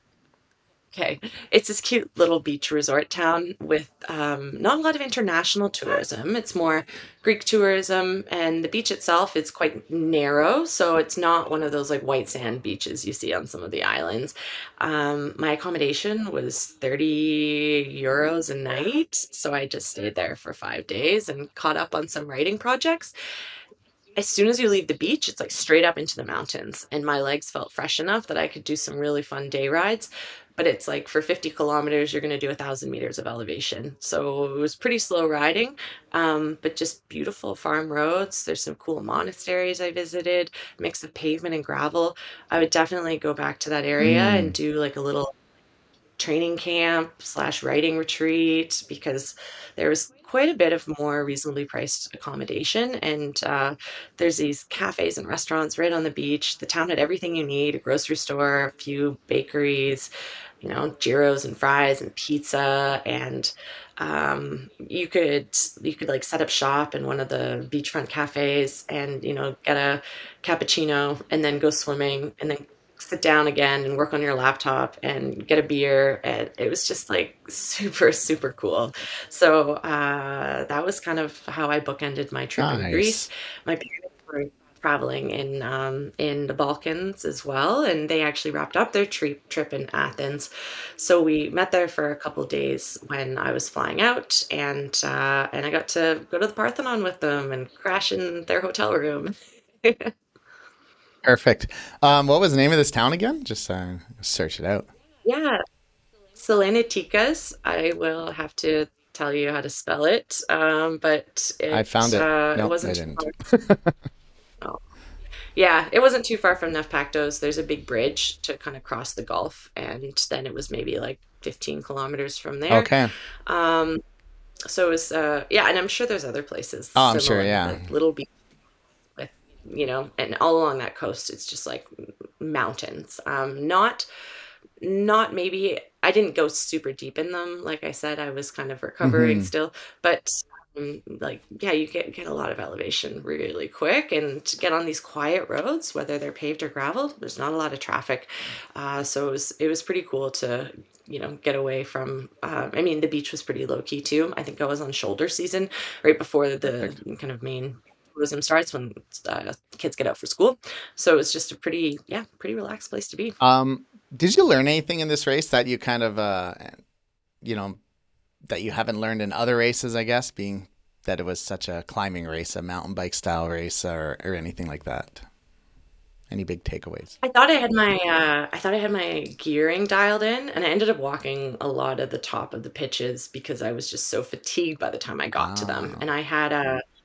Okay. It's this cute little beach resort town with um, not a lot of international tourism. It's more Greek tourism, and the beach itself is quite narrow, so it's not one of those like white sand beaches you see on some of the islands. Um, my accommodation was thirty euros a night, so I just stayed there for five days and caught up on some writing projects. As soon as you leave the beach, it's like straight up into the mountains. And my legs felt fresh enough that I could do some really fun day rides. But it's like for fifty kilometers, you're going to do a thousand meters of elevation. So it was pretty slow riding, um, but just beautiful farm roads. There's some cool monasteries I visited, mix of pavement and gravel. I would definitely go back to that area and Mm. do like a little training camp slash writing retreat, because there was quite a bit of more reasonably priced accommodation. And uh, there's these cafes and restaurants right on the beach. The town had everything you need: a grocery store, a few bakeries, you know, gyros and fries and pizza. And um, you could you could like set up shop in one of the beachfront cafes and you know get a cappuccino and then go swimming and then sit down again and work on your laptop and get a beer. And it was just like super, super cool. So uh, that was kind of how I bookended my trip in Greece. Nice. My parents were traveling in um, in the Balkans as well, and they actually wrapped up their trip trip in Athens. So we met there for a couple of days when I was flying out, and uh, and I got to go to the Parthenon with them and crash in their hotel room. Perfect. Um, what was the name of this town again? Just uh, search it out. Yeah, Seleniticas. I will have to tell you how to spell it, um, but I it found it. uh, it Nope, I wasn't too didn't. far. Oh. Yeah, it wasn't too far from Nefpaktos. There's a big bridge to kind of cross the Gulf, and then it was maybe like fifteen kilometers from there. Okay. Um, so it was, uh, yeah, and I'm sure there's other places Oh, I'm sure. similar, Yeah. like little beach with, you know, and all along that coast, it's just like mountains. Um, not not maybe I didn't go super deep in them. Like I said, I was kind of recovering Hmm. still, but um, like yeah, you get get a lot of elevation really quick, and to get on these quiet roads, whether they're paved or gravel, there's not a lot of traffic. Uh, so it was it was pretty cool to you know get away from. Uh, I mean, the beach was pretty low key too. I think I was on shoulder season right before the Perfect. kind of main tourism starts when uh, kids get out for school. So it was just a pretty yeah pretty relaxed place to be. Um, did you learn anything in this race that you kind of, uh, you know, that you haven't learned in other races? I guess being that it was such a climbing race, a mountain bike style race, or or anything like that. Any big takeaways? I thought I had my uh, I thought I had my gearing dialed in, and I ended up walking a lot at the top of the pitches because I was just so fatigued by the time I got to them. Ah. And I had a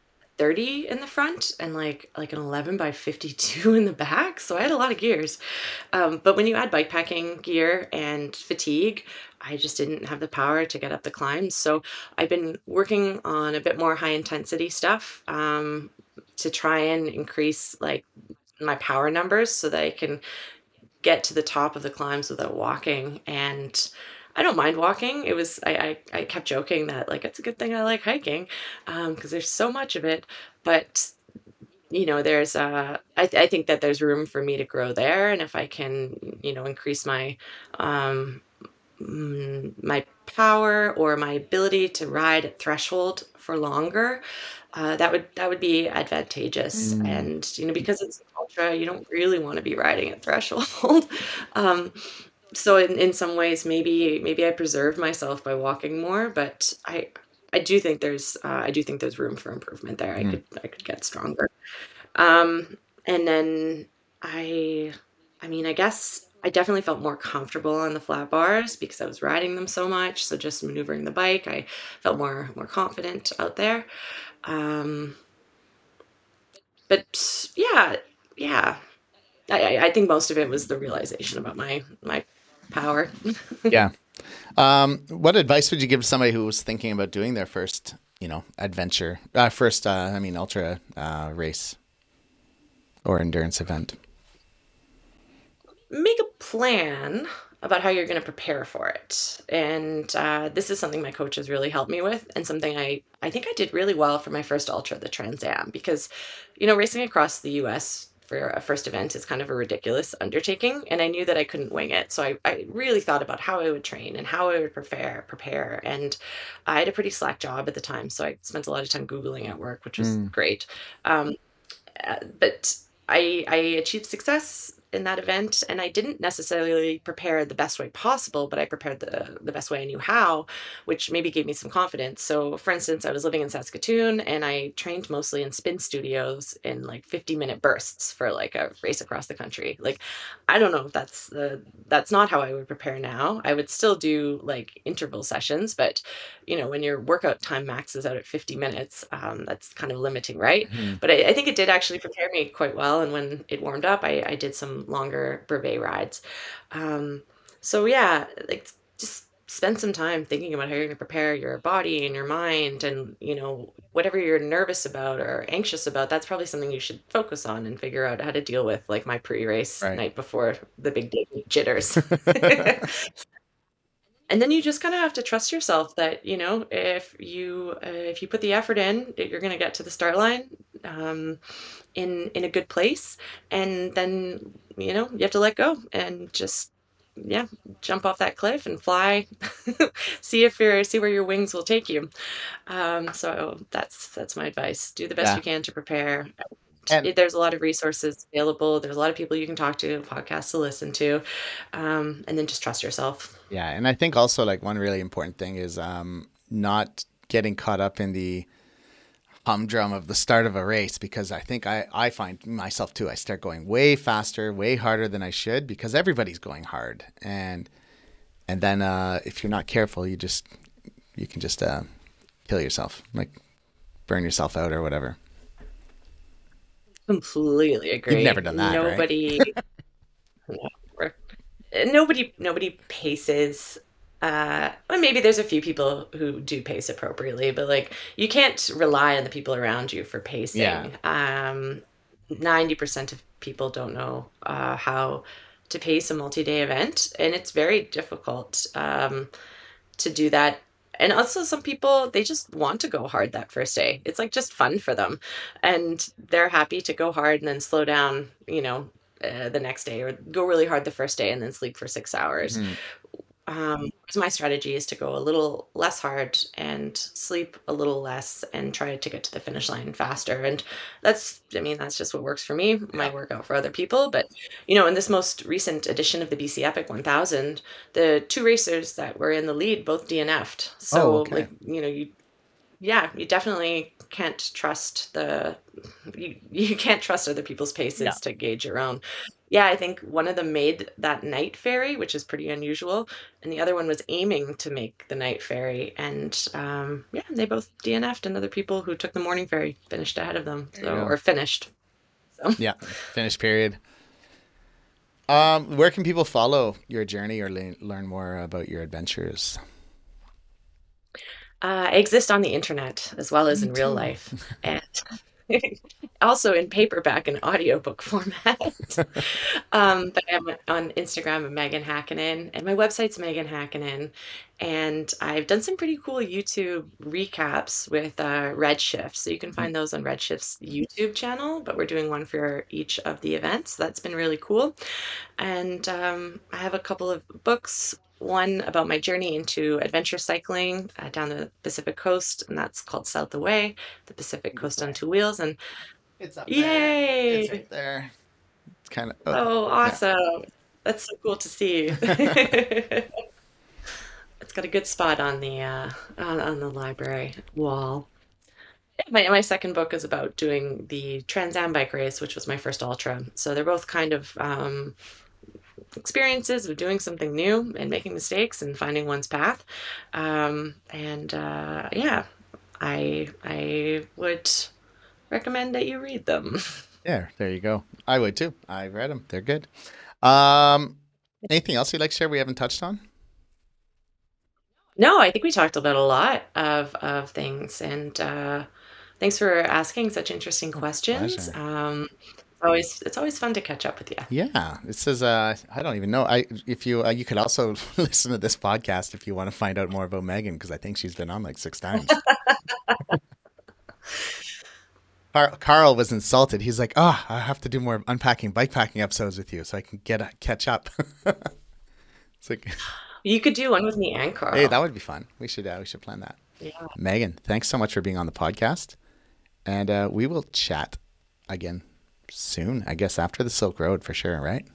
thirty in the front and like like an eleven by fifty-two in the back. So I had a lot of gears. Um, but when you add bike packing gear and fatigue, I just didn't have the power to get up the climbs. So I've been working on a bit more high intensity stuff um, to try and increase like my power numbers so that I can get to the top of the climbs without walking. And I don't mind walking. It was I I, I kept joking that like it's a good thing I like hiking um, because there's so much of it. But you know, there's uh, I, I think that there's room for me to grow there, and if I can, you know, increase my um, mm, my power or my ability to ride at threshold for longer, uh, that would that would be advantageous. Mm. And you know, because it's an ultra, you don't really want to be riding at threshold. um, so in, in some ways, maybe maybe I preserved myself by walking more, but I I do think there's uh, I do think there's room for improvement there. I Mm. could I could get stronger. Um, and then I, I mean, I guess I definitely felt more comfortable on the flat bars because I was riding them so much. So just maneuvering the bike, I felt more more confident out there. Um, but yeah, yeah, I, I I think most of it was the realization about my my power. Yeah. Um, what advice would you give to somebody who was thinking about doing their first, you know, adventure, uh, first, uh, I mean, ultra uh, race or endurance event? Make a plan about how you're going to prepare for it. And uh, this is something my coach has really helped me with, and something I, I think I did really well for my first ultra, the Trans Am, because, you know, racing across the U S for a first event is kind of a ridiculous undertaking. And I knew that I couldn't wing it. So I, I really thought about how I would train and how I would prepare, prepare. And I had a pretty slack job at the time. So I spent a lot of time Googling at work, which was Mm. great. Um, uh, but I, I achieved success in that event, and I didn't necessarily prepare the best way possible, but I prepared the, the best way I knew how, which maybe gave me some confidence. So for instance, I was living in Saskatoon and I trained mostly in spin studios in like fifty minute bursts for like a race across the country. Like, I don't know if that's uh, that's not how I would prepare now. I would still do like interval sessions, but you know, when your workout time maxes out at fifty minutes, um, that's kind of limiting, right? Mhm. But I, I think it did actually prepare me quite well. And when it warmed up, I, I did some longer brevet rides. Um, so yeah, like just spend some time thinking about how you're going to prepare your body and your mind, and you know, whatever you're nervous about or anxious about, that's probably something you should focus on and figure out how to deal with, like my pre-race Right. night before the big day jitters. And then you just kind of have to trust yourself that, you know, if you uh, if you put the effort in, that you're going to get to the start line um, in in a good place. And then, you know, you have to let go and just, yeah, jump off that cliff and fly. see if you're see where your wings will take you. Um, so that's that's my advice. Do the best Yeah. you can to prepare. And It- there's a lot of resources available. There's a lot of people you can talk to, podcasts to listen to, um, and then just trust yourself. yeah, and I think also like one really important thing is um, not getting caught up in the humdrum of the start of a race, because I think I, I find myself too. I start going way faster, way harder than I should because everybody's going hard. And and then uh, if you're not careful, you just you can just uh, kill yourself, like burn yourself out or whatever. Completely You've agree. never done that, right? Nobody, nobody, nobody paces. Uh, well, maybe there's a few people who do pace appropriately, but like you can't rely on the people around you for Yeah. pacing. Um, ninety percent of people don't know uh, how to pace a multi-day event, and it's very difficult um, to do that. And also, some people, they just want to go hard that first day. It's like just fun for them. And they're happy to go hard and then slow down, you know, uh, the next day, or go really hard the first day and then sleep for six hours. Hmm. Um, whereas my strategy is to go a little less hard and sleep a little less and try to get to the finish line faster. And that's, I mean, that's just what works for me. Yeah. Might work out for other people. But, you know, in this most recent edition of the B C Epic one thousand, the two racers that were in the lead both D N F'd. Oh, So, okay. like, you know, you yeah, you definitely can't trust the you, you can't trust other people's paces Yeah. to gauge your own. Yeah, I think one of them made that night ferry, which is pretty unusual, and the other one was aiming to make the night ferry, and um, yeah, they both D N F'd, and other people who took the morning ferry finished ahead of them, There you so go. or finished. So Yeah, finish period. Um, where can people follow your journey or le- learn more about your adventures? uh, I exist on the internet as well as Me in real too. life, and also in paperback and audiobook format. Um, but I'm on Instagram, I'm Megan Hakkinen, and my website's Megan Hakkinen. And I've done some pretty cool YouTube recaps with uh, Redshift. So you can find those on Redshift's YouTube channel, but we're doing one for each of the events. That's been really cool. And um, I have a couple of books. One about my journey into adventure cycling uh, down the Pacific Coast, and that's called South Away, the Pacific Coast on Two Wheels. And It's up there. It's yay! right there. It's kind of, oh, Oh, yeah. awesome. That's so cool to see. It's got a good spot on the uh, on, on the library wall. Yeah, My my second book is about doing the Trans Am bike race, which was my first ultra. So they're both kind of um, experiences of doing something new and making mistakes and finding one's path. Um, and uh, yeah, I I would recommend that you read them. Yeah, there you go. I would too. I've read them. They're good. Um, anything else you'd like to share we haven't touched on? No, I think we talked about a lot of of things, and uh, thanks for asking such interesting questions. Pleasure. Um, always, it's always fun to catch up with you. Yeah, it says, uh, I don't even know. I if you uh, you could also listen to this podcast if you want to find out more about Megan, because I think she's been on like six times. Carl, Carl was insulted. He's like, "Oh, I have to do more unpacking, bikepacking episodes with you so I can get uh, catch up." It's like, You could do one with me and hey, that Carl. would be fun. We should uh, we should plan that. Yeah. Megan, thanks so much for being on the podcast, and uh, we will chat again soon. I guess after the Silk Road for sure, right?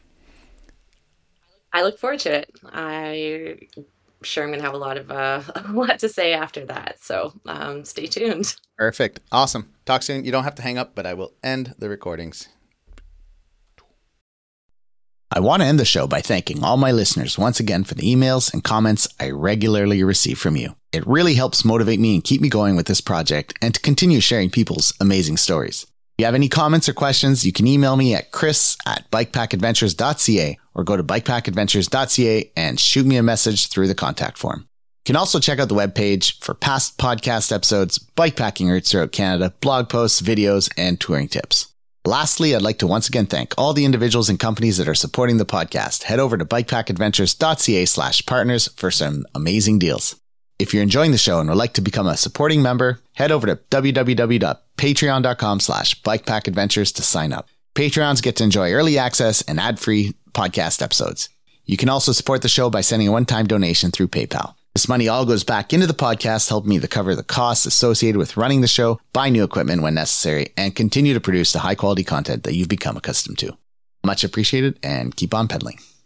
I look forward to it. I sure I'm gonna have a lot of uh, a lot to say after that. So um, stay tuned. Perfect. Awesome. Talk soon. You don't have to hang up, but I will end the recordings. I want to end the show by thanking all my listeners once again for the emails and comments I regularly receive from you. It really helps motivate me and keep me going with this project and to continue sharing people's amazing stories. If you have any comments or questions, you can email me at chris at bikepackadventures dot c a or go to bikepackadventures dot c a and shoot me a message through the contact form. You can also check out the webpage for past podcast episodes, bikepacking routes throughout Canada, blog posts, videos, and touring tips. Lastly, I'd like to once again thank all the individuals and companies that are supporting the podcast. Head over to bikepackadventures dot c a slash partners for some amazing deals. If you're enjoying the show and would like to become a supporting member, head over to w w w dot patreon dot com slash bikepackadventures to sign up. Patreons get to enjoy early access and ad-free podcast episodes. You can also support the show by sending a one-time donation through PayPal. This money all goes back into the podcast, helping me to cover the costs associated with running the show, buy new equipment when necessary, and continue to produce the high-quality content that you've become accustomed to. Much appreciated, and keep on pedaling.